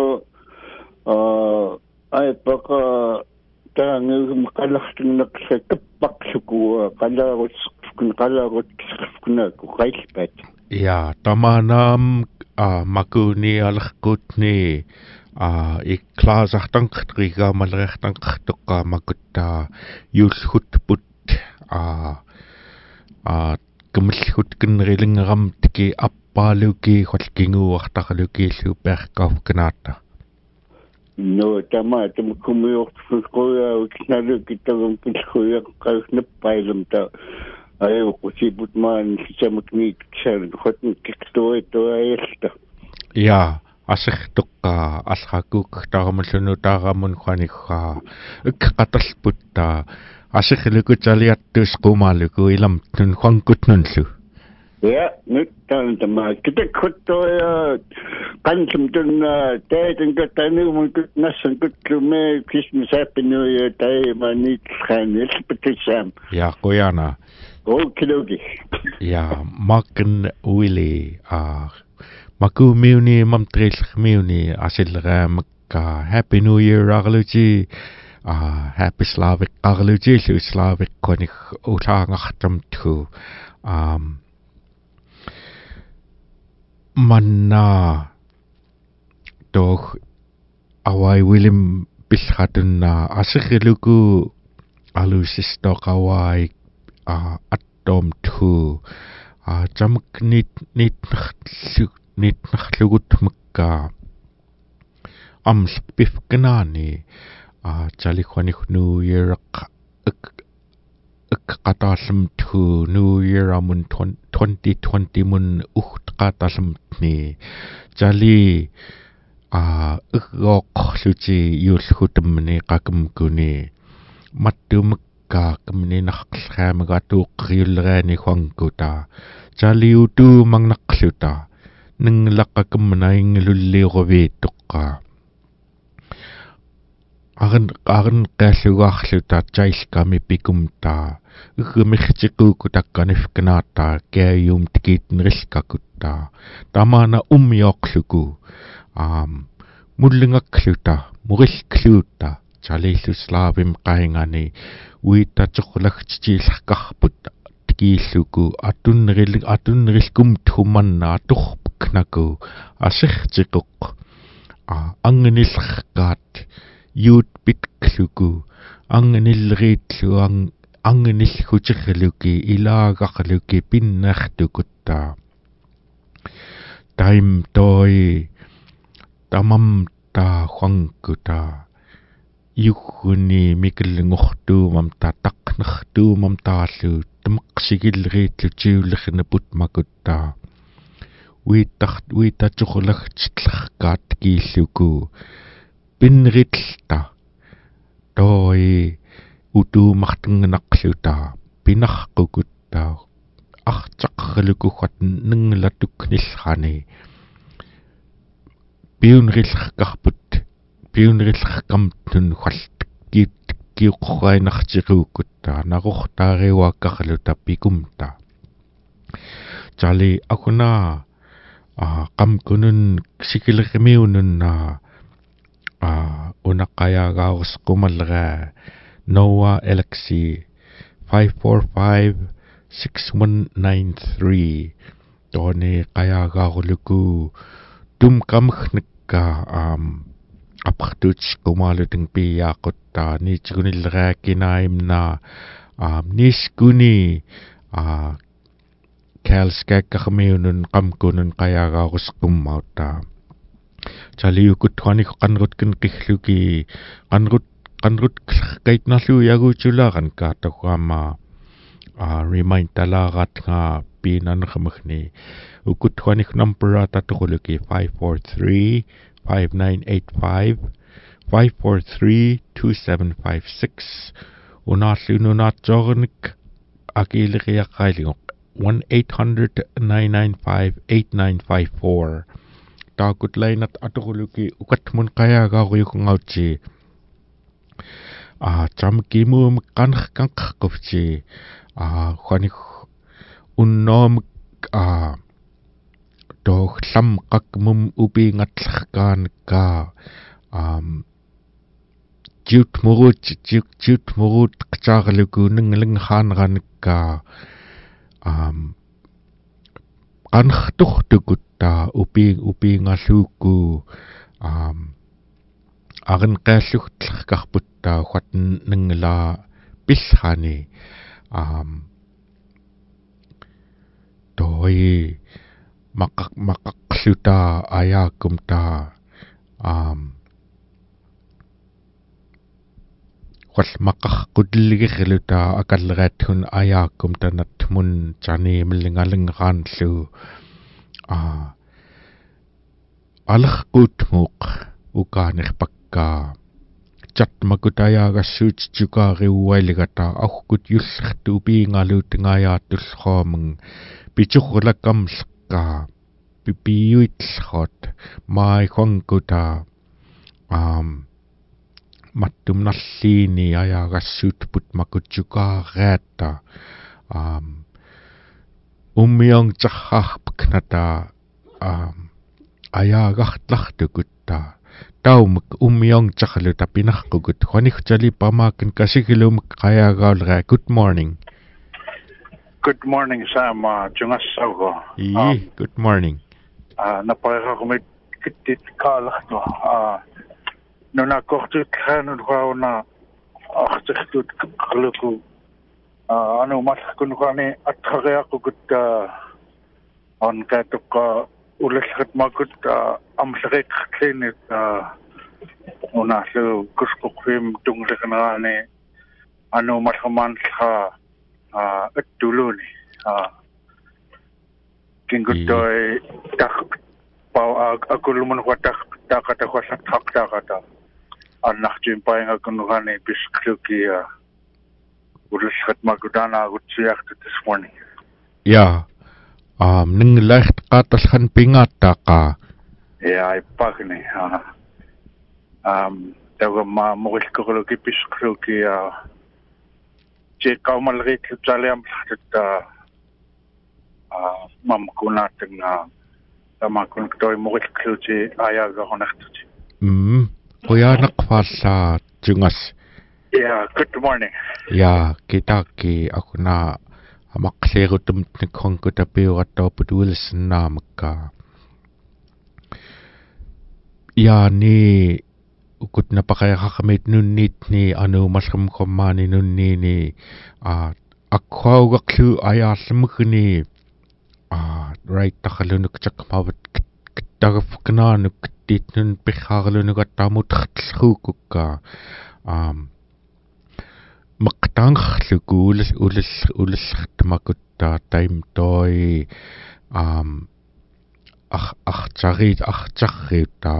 ay paka tang makalahting naksepak suku kalagot kuna ko kaispat ya tamanam makuni alkhutni iklaasartang khtriga malrechtang khtukka makutta yulhutput kumilhut kinrilingeram tiki appaaluki kholkinguartaqaluki luperkav knaata no tama kumuyort kuya knaluki tagum kuya qausnappailam ta ayo kusibut man samakni ksan khotn kiktoy to aysta ya asirtuqqa alhakuk taramalunu taramun khwanikha ikqatalputta asirluku taliattus qumaluku ilam tun khwankutnunlu ja nyt tama kitakotto kansum tun taten katanu mun nassan kutlume Christmas happy new year tay manit khanis petisam ya koyana okidoki ya makken Willie maku miuni mamtril miuni asilramakka happy new year arluji happy Slavic arluji Slavic konik ulangartam tu manna doch awai William bishatuna asirluku alusisto awai atom tu jamak nit nakhlugut makka amspif kanani chali khwanik new year qatasam tu new year amun 2020 mun qatasam ni chali uqoqluchi yulhutumni qakamkuni mattumakka kamni naqlxaamagatu qriulraani khwankuta chali utu mangnaqluta ninglaqqakamna ingululliuruviittuqqa арын qaallugaarluta tsailkami pikumta ugmixtiquuku takkanifkanaata kaayum tikiitnerilkakutta tamana ummiorluku mullingakluta murilkluuta chalilluslaavim qaingani uitatoqlagtitiillarkarput tikiilluku atunnerilkum thumanna aturpknaku asirtiqoq angenillerkaat youth pitkluku angenilleriitluang angenillhutirluki ilaagarluki pinnartukutta taim toi tamam ta huangkuta yugguni mikellingortuumam ta taqnertuumam taallu tameqsigilleriitlu tiullernerput makutta uitatoqlagtitlerkaat kiilluku pinritlta toi utuumartungnaqluta pinarqukutta artaqerlukuhat ninglatuknillrani piunrillerkamtun khalt kiuqqainartiruukutta narortaariuakkarluta pikumta chali akuna qamkunun sikillermiununna unaqayaagaarusqumalleraa Noah Alexi 5456193 toni qayaagaaruluku tumkamgnikka apartuts kumaluteng piyaaqutta niitigunilleraakinaimna niskuni kaalskakkarmiunun qamkunun qayaagaarusqummauta chaliukut khani qanrutkun qilluki qanrut kaitnallu yaguutulaaran kaataquama remind talaarat nga piinanermagni ukut khani numbera tatuquluki 543-5985 543-2756 unaallununaatsoornik akiileriaqailigoq 1-800-995-8954 taakut lainat atuquluki ukatmun qayaagaaruyukungautsi chamkimuum qanqanqqufti khani unnoomik tooglam qakmum upiingatlerkaanka jiutmurut qtaarluku ninglinghaaneranekka qanrtortukutta upiingalluukku arenqaallugtlerkarputta huat ningla pillrani toi maqaqluta ayaakumta huat maqarqutilligirluta akalleraatun ayaakumta natmun chani millingalingraanlu alerquutmuuq ukaanerpakka chatmakutayaagassuut chukaariuailigata aukkut yullertu upiingaluutingaayaattulleroomung pichurlakamlekka pipiyuitlerot maaihuangkuta mattumnarliini ayaagassuutput makutsukaariatta ummiongtarraarpaknata ayaagartlartukutta taumuk ummiongtarluta pinarqukut khaniqtali pamaakin kasigilumik qayaagaulera good morning. Good morning, Sam. Jungassaugo. Good morning. Napairaqumit kittit kaalaqtu. Nuna kortut khanut qauna artirtut qluku. Anu malqun qani atqariaqukut on katuqa ulallrat makut amsariq klinit unallu kusquqim tungleqnaani anu malqamanqa attuluni kingutoi tak pau akulumun qatak takata qasak takata annaqjim painga kunugani biskluki ulallrat makutana utsiaqtu this morning. Yeah. Ninglaht qatalhan pingattaqa ai pakni Tawa ma morilkuluki piskuluki je kaumalrit lutaliam ta mamkunateng tamakun ktoi morilkuluki ayaga honartuti. Kuyanaqfaalla tungas. Yeah, good morning. Ja, kitaki aku na maqlirutum nikkonku tapiurattorput uilsannaamakka. Ja ni ukut napaqayaqaqamit nunniitni anuumallamqommaani nunniini akkuauqarlu ayaallamugni right taqalunuk chaqmavat tagafknaanuk tiitnun piqqaarlunugattaamutqerluukukka maqtaangarluku ulissertamakutta taimtoi artarriutta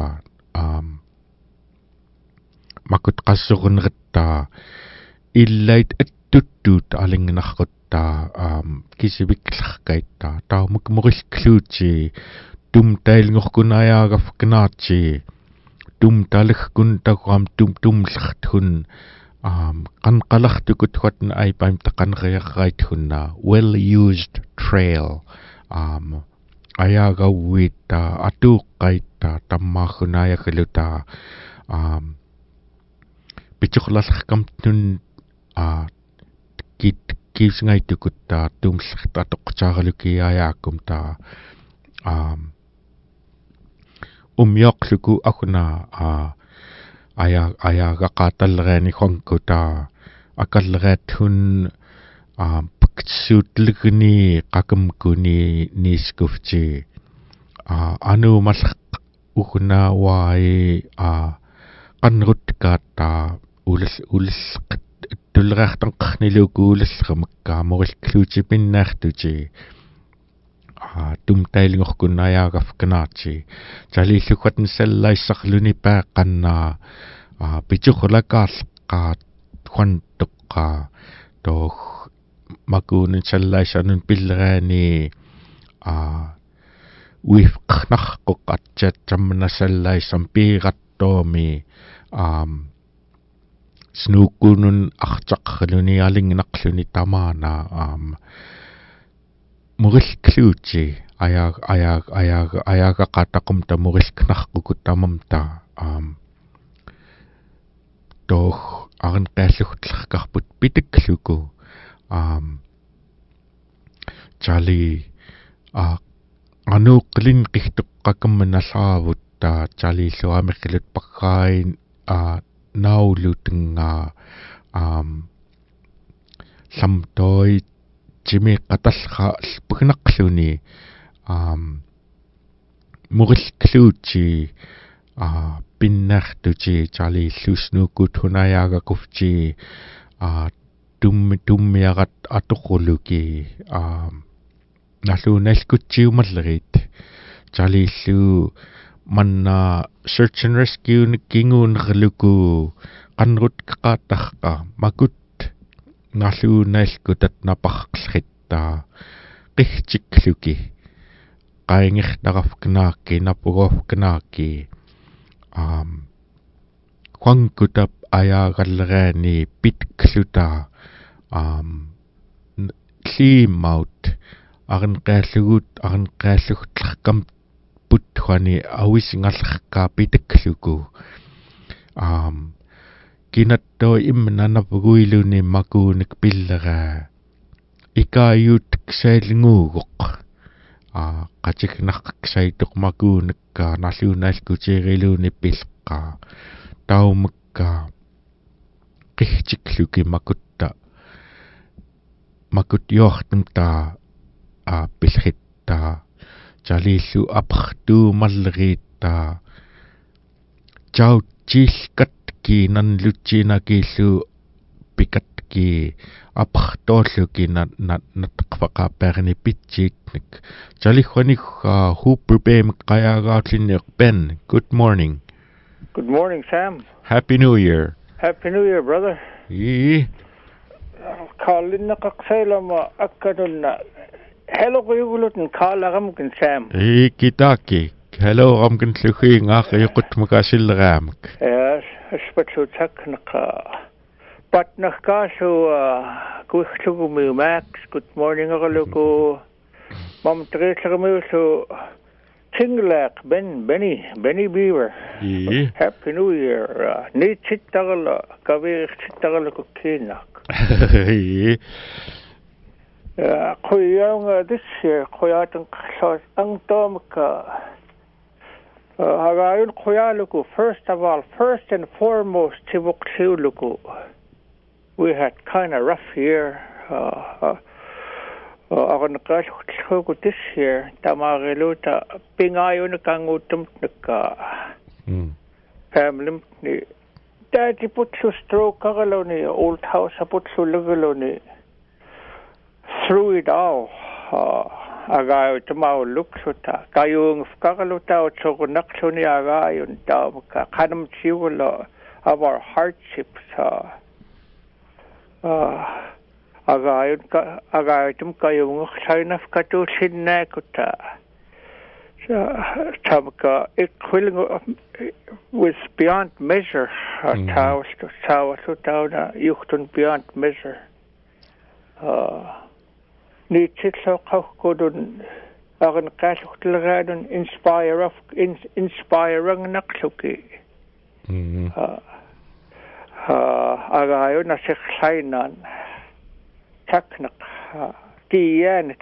makut qassurunerta illait attuttuut alingnarqutta kisiviklarkaitta taumuk morilkluuti tum tailngorkunayaagafknaati tum talagkun taquam tumlerthun qanqalartukut huatna aipaim taqanriarraithunna well used trail ayagawwiitta atuuqqaitta tammaarrunayagaluta pichurlarkamtun kiivsngaitukutta tumlerta atoqqtaaraluki ayaakumta umyoqluku akuna ayagaqatallereani honkuta akallereathun paksuutlugni qakamkuni niiskufti anuumalleq ukuna wai qanrutkaatta ulis tullerartanqarniluku ulissermakka morilkluuti pinnaartuti tumtailingorkun ayaagafkanaati talillugatn sallaissarluni paaqqannaa pichurlakaalleqqaat huantoqqa toog makuunun sallaissanun pilleraani uifqnarquq atsaatsammana sallaissam piiqattoomi snuukkunun artaqarluni alingnaqluni tamaana morilkluuti ayaagaqataqumta morilknarqukut tamamta toog arenqaallugtlerkarput pitikluku chali anuuqqlin qihtoqqakammanallaavutta chalilluamiqqilut paggain naulutunga samtoi Jimmy qatalqa pugnaqluni morilkluuti pinnartuti chalillusnuukut hunayaagaqufti tummiarat atoquluki nalluunalkutsiumallerit chalillu manna search and rescue kinguunerluku qanrut qaattarqa makut nalluunaalkutat naparqleritta qihtikluki qaingirtarafknaakki napugorfknaakki quankutap ayaagalleraani pitkluta liimaut arenqaallugtlerkam puthuani awisingallerkaa pitikluku kinattoi immananapuguiluni makuunik pilleraa ikaayuutksailnguugoq qatiknarqaksaituq makuunikka nalluunaalkutieriluuni pilleqqaa taumukka qihtikluki makut yoortumta pilleritta chalillu apartuumalleriitta chauchilkatki nanlutsinakillu pikatki apartoolluki natqaqaappaarni pitsiitnik chalihhuanikka huuprupeemik qayaagautlinniq Ben. Good morning. Good morning, Sam. Happy New Year. Happy New Year, brother. Kaalinaqaqsailama akkanunna hello quyugulutun kaalagamkin Sam. Kitaki hello ramkin tluhi ngaqiyuqut makasilleramak. Yes, especially taknaka. But nakaso kuikhlugu Max. Good morning agalugo. Mom Tracer so Tinglak Benny Beaver. Yeah. Happy New Year. Need chitagala kavir chitagala kukinak. Yeah. Koyang this year koyatang khas ang tomka. Hagayun koyaluku first and foremost tibukluku. We had kind of rough year. Ako nakasok this year, tamagiluta pingayon kangutum naka family ni daddy putsu stroke kagalo ni old house putsu lugalo ni through it all agayo tamaw luksuta kayong kagaluta otso nakso ni agayon daw ka kanam chiwala of our hardships agaytum kayong sainaf katusin na kuta tamka equiling was beyond measure tawas na yuktun beyond measure ni titlo kakudun agan kasuktilgadun inspiring naksuki agayon na siksainan taknak tiyanet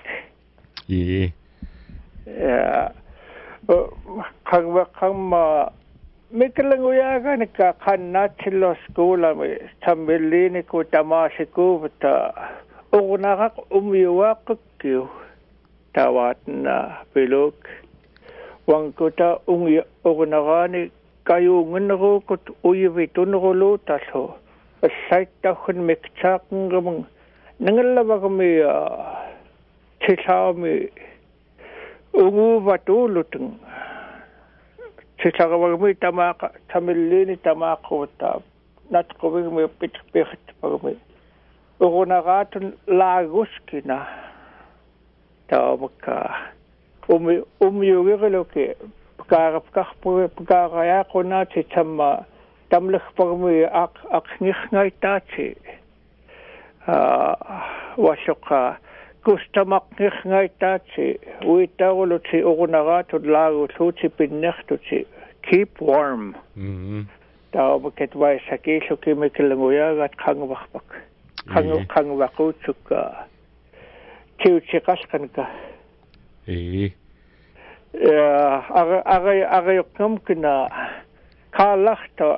kang mikalanguyaga ni kanatilo skola tamilini ko tamasiku ta ugunakak umiwakakyo tawat na pilok wangkuta ugunakani kayungan ko kut uyivitun ko lutaso asait takun mikchakang gamang nangalaba kami tisami ungu batuluteng tisaka kami tamaka tamilini tamako ta natkobing may pitpit pagami ugunakatun laguskina tawaka umiyugikaloke pagkakaya ko na si Tama tamlak pagmi akngikngay tachi wasoka gustamak ngikngay tachi uitawlo si ugunagato lago suchi pinnekto si keep warm tao maketway sa kiso kimikilanguyagat kangwakpak kangwakutsuk kiuchikaskan ka agayokam kina kalakta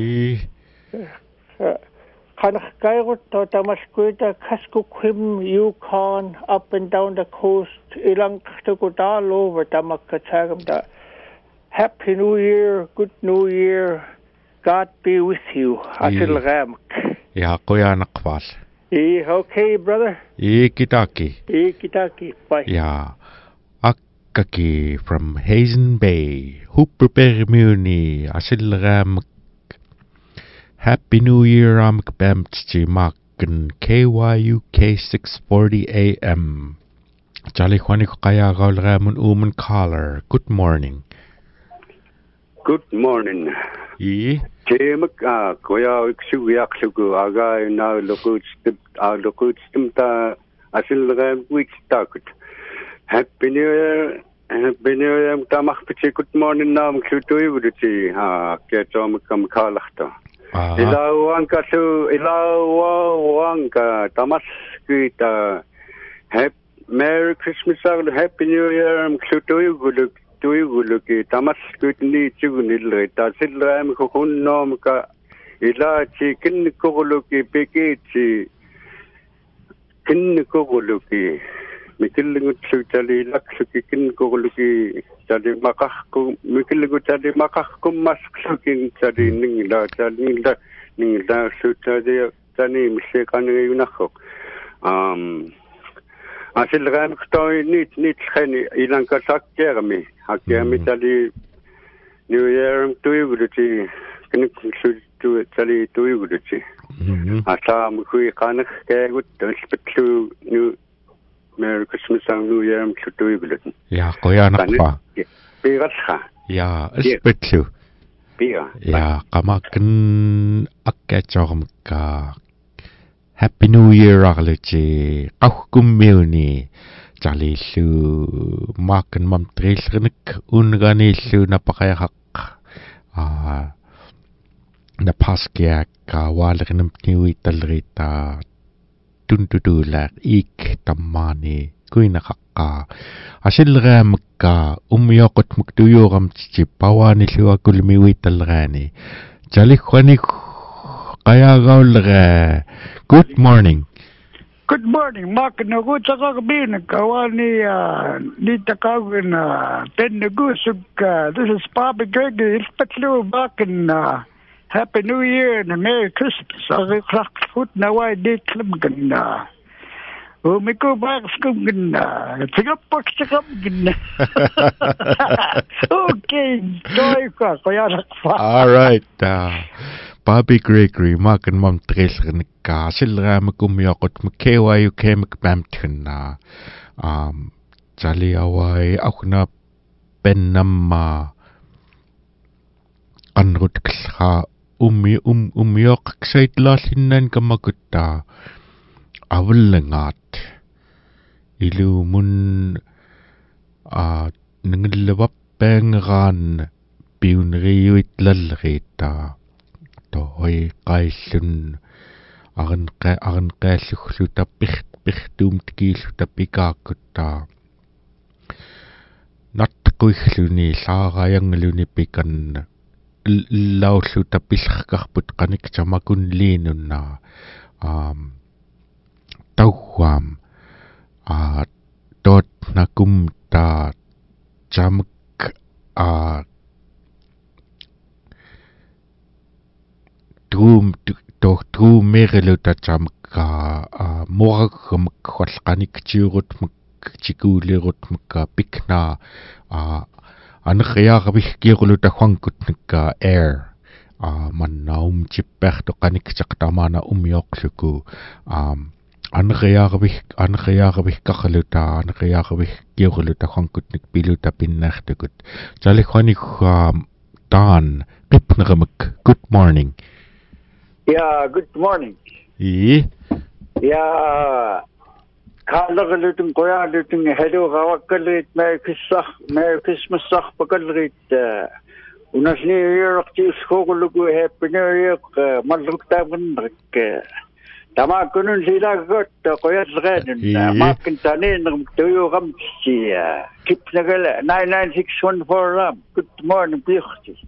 kanakaygot to tamaskuita kaskukim Yukon up and down the coast ilang kastukut all over tamakachagam da Happy New Year, Good New Year, God be with you. Atil ramak. Ja, kuya nakwas. Okay, brother. Kitaki. Bye. Ja. Kaki from Hazen Bay, Hooper Muni, Asilram. Happy New Year, Bamchi Makan, KYUK 640 AM. Jolly Juanico Kaya Ramun Uman Collar. Good morning. Good morning. Jemaka, Koya Xuyaku, Aga, now look stimta, Asilram, which takut. Happy New Year, Tamak Pichi, good morning, Nam Kutuibuti, get on come Kalachta. Ilawanka to Ilawanka, Tamasquita, Merry Christmas, Happy New Year, Kutuibuki, Tamasquitni, Chugunil, Tasilram, Kukunomka, Ilachi, Kinikoluki, Pikichi, Kinikoluki. Mikilingut chali laksukin koguluki chali makahku mikilingut chali makahku maskukin chali ningla sutadi chani misekan yunako asil ram kto nit khani ilang ka sakkermi hakkermi chali New Year tuiguti kinik tu chali tuiguti asa mukui kanak kegut spitlu new Merry Christmas and New Year to do it. Yeah, Koya Nakwa. Piratha. Ja, espetlu. Pira. Ja, kamakan akkachormka. Happy New Year arlechi. Qauhkummiuni. Jalillu maakan mamtrillernik unganillu napaqayaqaq. Napaskia waalerinam niuitalrita tuntutulaq ik tammani kuinaqaqqa asilraamekka ummiyoqut muktuyuuramtiti pawaanilluwa kulmiuitalraani jalikhwani qayagaulra. Good morning. Good morning, Mark. Nagutaqaqbiin kawani nitakawin pennagusuk. This is Bobby Gregory. Ispatlu bakin Happy New Year and Merry Christmas. Foot nawai ditlimgan. Umiko bakskumgan. Tigapakchakabgan. Okay, joy ka koyanakfa. All right. Bobby Gregory, maakan mamtrillernikka silraamakummiyoqut mkewaayukemikpamtkunna jaliawai akhna pennamma qanrutkillra ummiyoqaksaitlaallinnan kamakutta avullangaat ilumun ningillawappaangeraan piuneriuitlallerita hoi qaillun arenqaalluggluta pirtuumtikiilluta pikaakutta natquiggluni saarayangluni pikan laulluta pillerkarput qaniktamakun liinunna tauam tot nakumta jamak Trum mereluta jamka moragam kwalqanik tiurut chikuulirut mka pikna anriarabih kiruluta hwankutnika air mannaum chipperto qanik chaqtamana umyoqluku anriarabih kaqaluta anriarabih kiruluta hwankutnik piluta pinnartukut jalikhwanik taan qipneramak. Good morning. Yeah, good morning. Yeah. Kallerlutun qoyaalutun hello rawakkalit Merry Christmas pakkalrit unasni yearti skogulugu Happy New Year malruktavanrik tamakunun silagot qoyalreden makintanin tuyuramtsi kipnagala 99614 good morning bikhti.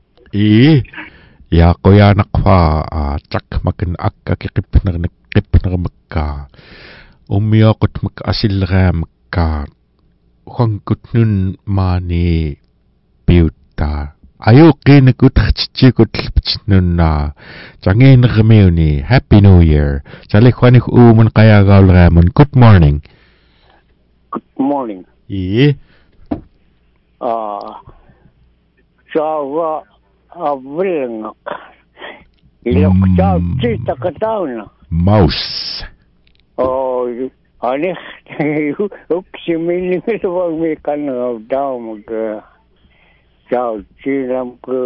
Ja qoyanaqfa chakmakin qipnermakka ummiyoqutmak asilraamekka hwankutnun maani piutta ayuqqinikutqitsikutllpitnunna jangiinermiuni Happy New Year jalikhwanik uumun qayagaulraamun. Good morning. Good morning. Sawa avulngaq iloktautitaqatauna mouse anih uksimilluwagmi kanngautaumag sautilamku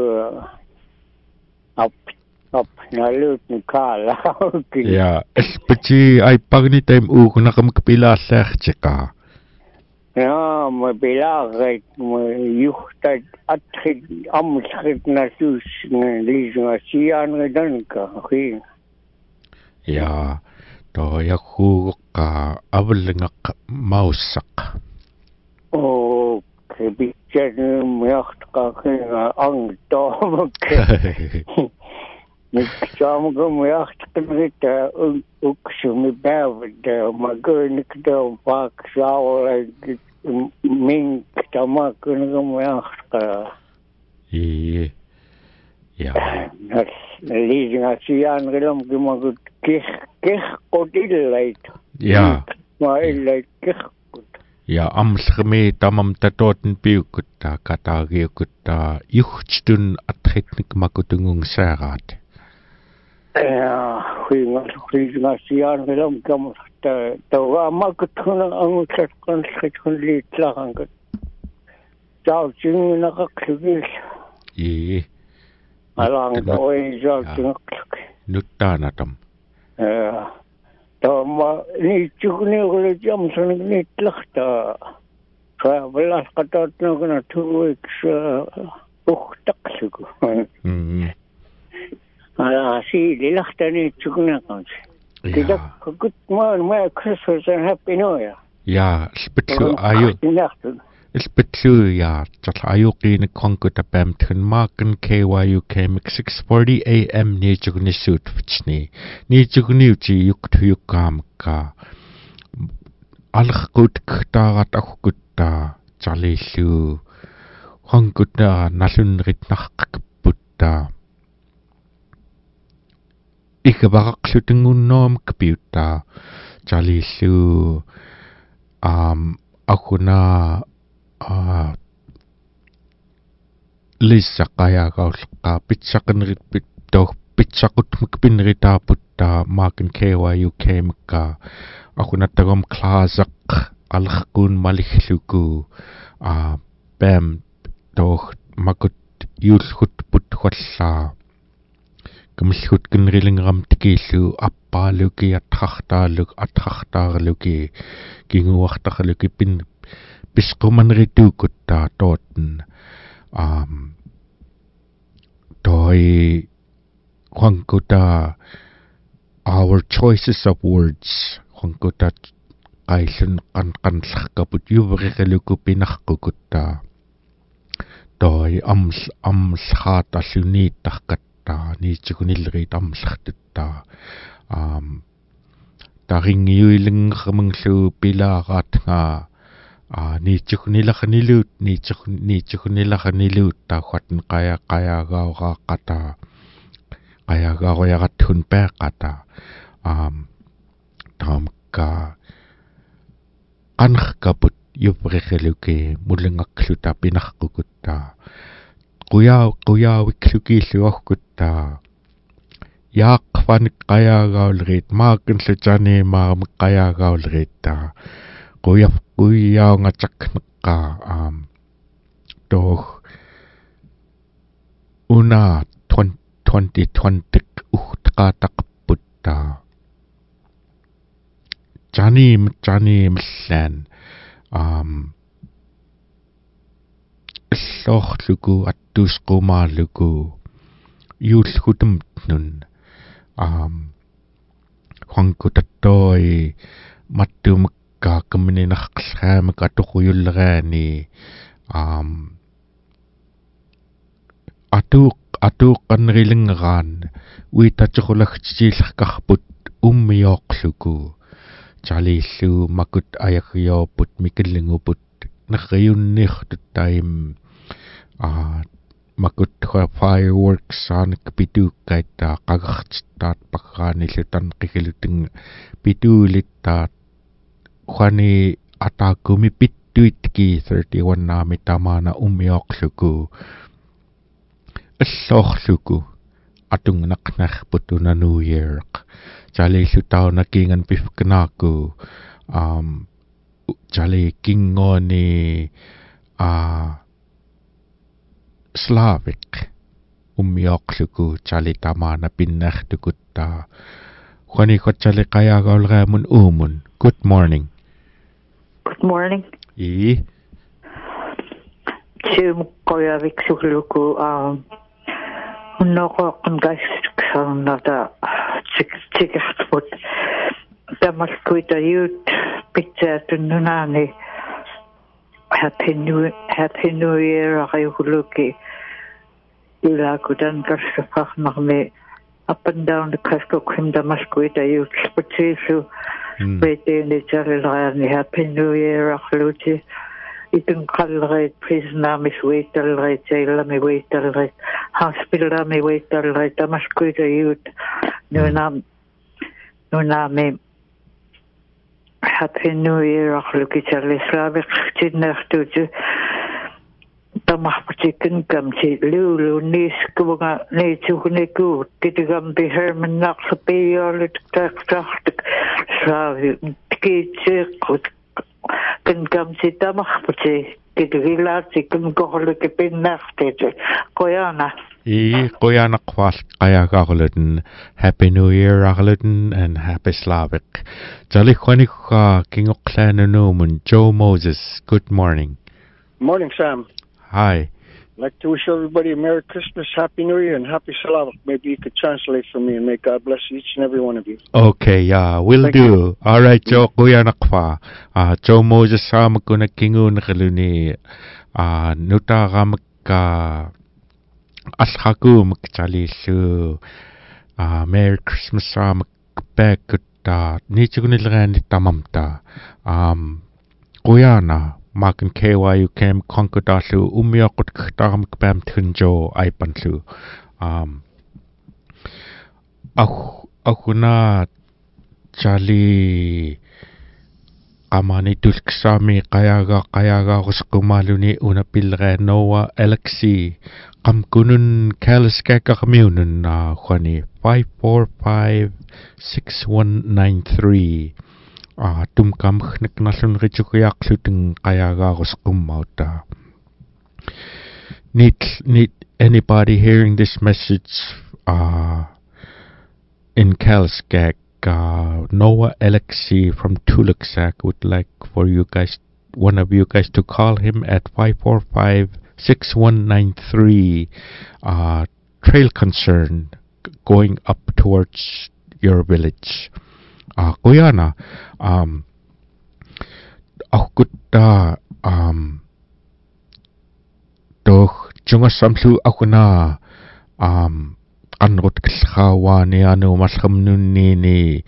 up nalutni kaalauki ja espati aipagnitam uukunaqamakpilaallartiqa. Ja, ma bilagait ma juhtad atrid amtrid nasus lisnga sian redanka hin. Ja, to yakhuqa avlngaq maussaq. Kebichan miaqtqa kinga angtomak. Miksamga miaqtqrita uksumi bavad magurnikta pak sawla mink tamakun miaqtqa. Ja. Lisnga sian relam kimagut kih qotillait. Ja. Ma illait kih. Ja amsrmi tamam tatoten piukutta katagiukutta juhtstun atritnik makutungung saarat. Ja, huinga sian relam kamasta tawa makutuna angutlat konskut liitlarangut. Jauting Nakakil. Ye. Along the way, Jauting. Nutanatum. Tama, ni Chukuni Johnson, ni Tlachta. Travel last cut out no 2 weeks. Taxico. I see the Lachtani Chukuna. Good morning, Merry Christmas and Happy New Year. Yeah, spitsu ayu. Spitsu ya. Just ayuki ni kongo ta bamtun marken KYUK mix 6:40 AM ni jugni suit fchni. Ni jugni uchi yuktu yukam ka. Alchgut ktarat akutta chalisu. Honguta nalunrit nakakputta. Ikabaraksutungunom kapiuta. Chalisu. Ako na Lisa kaya ka pitsakan rit pitsakut magpinrita putta makin KYUK maka ako na tagom klasak alakun malikluku bam doch makut yulhut putwalla kamilhut kinriling ram tikilu appaluki atrachtaluki kinguartaluki pin piskuman ritukutta toten toi huangkuta our choices of words huangkuta kailun kanlakaput yuvrikaluku pinakukutta toi amslhata sunitakatta niitsukunilrit amslhtutta taringiuilingramanglu pilarat nga niitsukunilakanilut tahuatn kaya gauraqata kaya gaurayagatun peqata tamka anhkaput yubrikeluki mulingakluta pinakukutta quyawiklukiluahkutta yaaqvan qayagaulrit maakinlutani maam qayagaulritta kuyaungataknqa doch una 2020 uhtqataqputta janim mlan illoorluku attuusqumaalluku yuulhutumtnun huangkutattoi mattumekka kamminarqallraamaka atoquyullerani atuuqqanrilingeraan uitatiqulagtitiillerkarput ummiooqluku chaliillu makut ayagyooput mikillinguput nerriunniirtuttaim makut fireworks aanik pituukkaittaa qagartittaat paggaanillutan qigiluting pituulittaat khani ataakumi pittuitki 31 naami tamaana ummiooqluku alloorluku atungnaqnarputuna new year chaliillu tauna kingan pifknaaku chali kingooni Slavic ummiooqluku chali tamaana pinnartukutta khani khotchali qayagaulraamun uumun good morning. Good morning. Koyaviksuqluku unnoqoqqangaissuksaarnata tikertput tamalkuitayut pitsaatunnunani Happy New Year ayuhuluki ilakutan karsapaqnaqmi up and down the kaskokrim tamalkuitayut sputisu Waiting Charlie Happy New Year, Achluti. Itong kalrait, prisoner, Miss Waitel, right, jail, me waitel, right, hospital, me waitel, right, Damasquita youth, Nunami. Happy New Year, Achluki Charlie Slavic, Chidner to Tamahpatikan Gamti, Lulu, Niskunga, Natuku, Titigam be Herman Naxapi, or Litak, Slavic, Kitchik, can come to Tamahpati, kitugilaatikum korluke pinnartete koyana koyana kwal qayagaarluten Happy New Year arluten and Happy Slavic. Jali khwanikha kingoqlaananumun Joe Moses. Good morning. Morning, Sam. Hi. I'd like to wish everybody a Merry Christmas, Happy New Year, and Happy Slavic. Maybe you could translate for me, and may God bless each and every one of you. Okay, yeah, will do. All right, Joe, kuya nakwa. Joe Moses sama ko na kingun kaluni. Nuta ramaka ashaku makchalisu. Merry Christmas sama kapekuta. Nichugunilgani tamamta. Kuya na. Makin KYU kem konkudalu umiakut ktaram kbam tunjo aipanlu. Akuna Charlie Amani tulksami kayaga kuskumaluni una pilre Noah Alexi kamkunun kaliskeka kamunun na khani 5456193 tumkam khniknasun richukuyak luting kayaga kuskumauta. Need anybody hearing this message in Kalskak, Noah Alexi from Tuluksak would like for you guys, one of you guys, to call him at 5456193. Trail concern going up towards your village. Kuyana, akutta doch junga samlu akuna anrot khawa ni anu maskamnun ni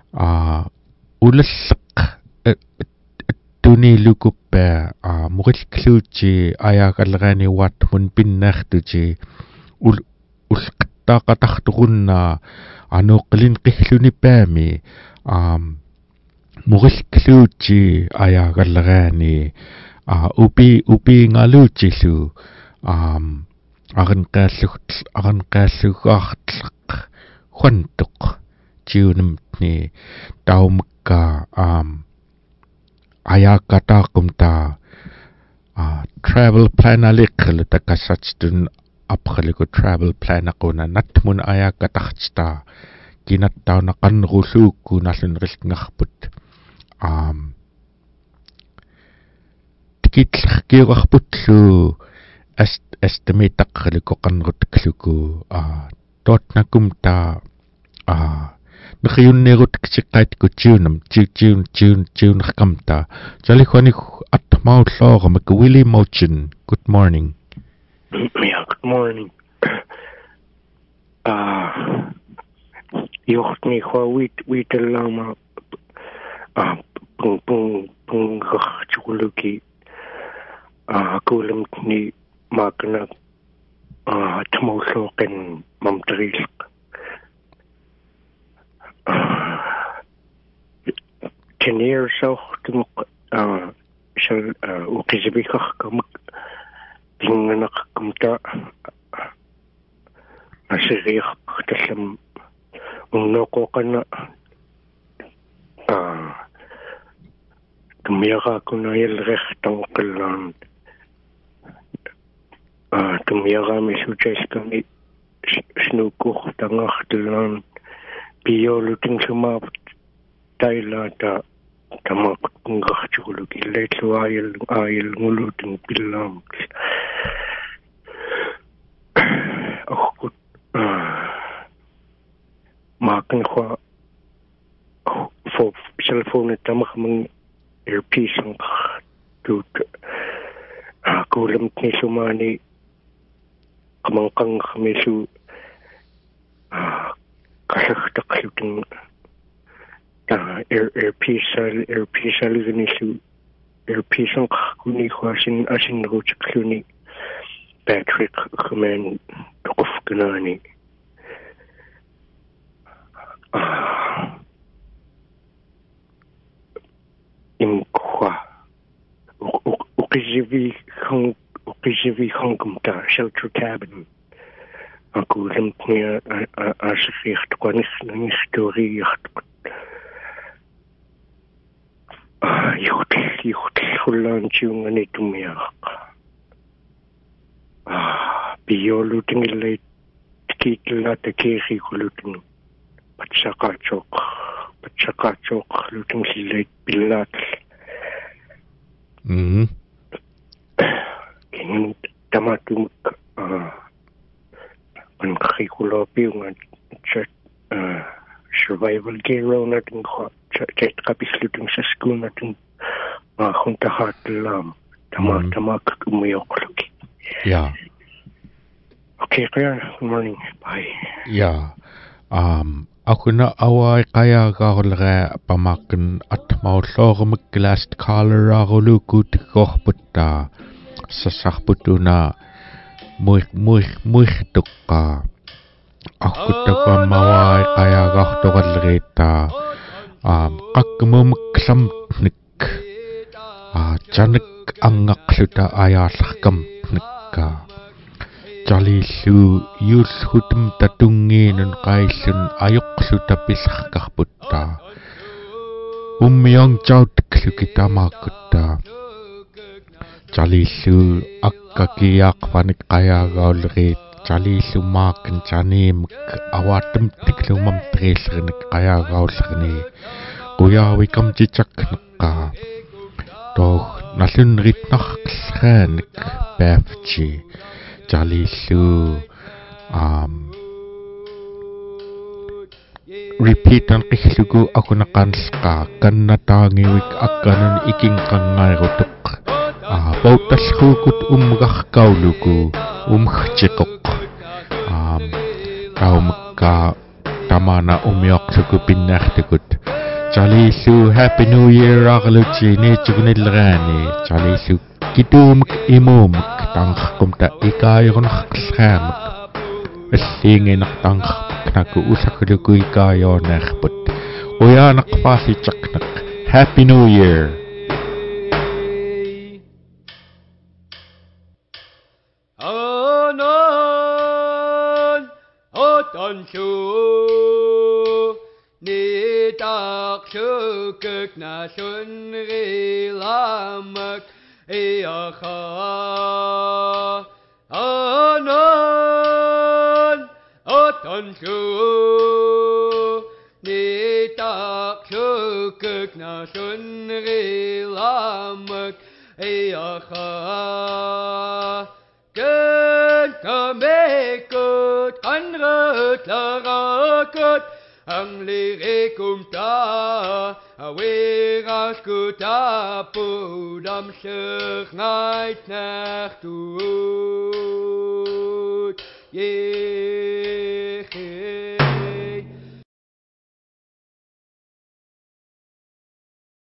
ulasq tuni lukupa mugil kluchi ayakalgani wat mun pinnartuji ulqta qataqtunna anu qlin qihluni pami mugil kluchi ayakalgani upi ngaluchilu agan qallugaartlaq khuantuq jiunumni taumka ayakataqumta travel plan aliqlu takasatstun apqaliku travel plan aquna natmun ayakataqsta kinattauna qanruluukku nallunrilngarput tikitlerkiuarputlu estimate qanrutkluku totnakumta nkhiyunnerut ksiqqaitku jiunnerkamta jalikhwani atmaullooramak Willie Mochin. Good morning. Yeah, good morning. Yochtni khwa witelama pung chukuluki kulamtni makna tmauloqin mamtrilq kenir sohtum shal uqizbikhakum tingnaqkumta asiriq tallam unnoqoqana tumiaqakuna yalrertanqillaan tumiaqami suchaskami snuukuq tangartillaan piolutingsumaap tailata tamaqtungarchuguluk illaitlu aayilnguluting pillaam orkut maakankhwa for cellphone tamarmang earpiece tut kulamtnisumani kamangqangqamisu qallartaqluting earpiece alganisu earpiece kuni asinruutiqluni battery khaman toqufkanani imkwa uqizivi hongumta shelter cabin akulamtnia asfiiqtuqanistoriiart yuhullaan tiungani tumiaq bioluting ilay tikitla takiri kuluting patsakachok luting ilay pilat. Kinin tamatumuk ang kakikulopi yung survival gero natin ko kahit kapisluting sa school natin kuntahat lang tama kumuyok lagi. Yeah. Okay, kaya good morning. Bye. Yeah. Ako na away kaya ako laga pamakan at maulog magklast color ako lukut ko puta sa sakputo na muih tukka. Ako taga maway kaya ako kalrita kakmumagsamtnik janik ang akluta ayaslakkamtnik ka. Jalisu yushutum tatungin kaisun ayoksuta pisakakputta. Umyong jautklu kita makutta. Jalisu akkakiyak panik kaya gaulrit. Jalisu makin janim awatem tiklumam tresrenik kaya gaulrni. Kuyawi kam jijak naka. Doch nasun ritnach ksrenik befji. Jalisu repeat ang kislugo ako nakanska kan natangiwik akanan iking kangayrotok bautas hukut umgah kauluku umkhchikok tau magka tamana umyok suku pinaktikut Jalisu Happy New Year akaluchi ne chugnilrani Jalisu Kitum imum tang kumta ikayon nakasam singin tang naku usakuluku ikayon nakput uya nakpasi chaknak Happy New Year. Anon otanshu ni tak sukuk na sunri lamak Eacha anon otanshu nitak shukuk na sunri lamak Eacha ken kamekut kanrut larakut ang lirikum ta awiras kuta pudam sich night nacht tut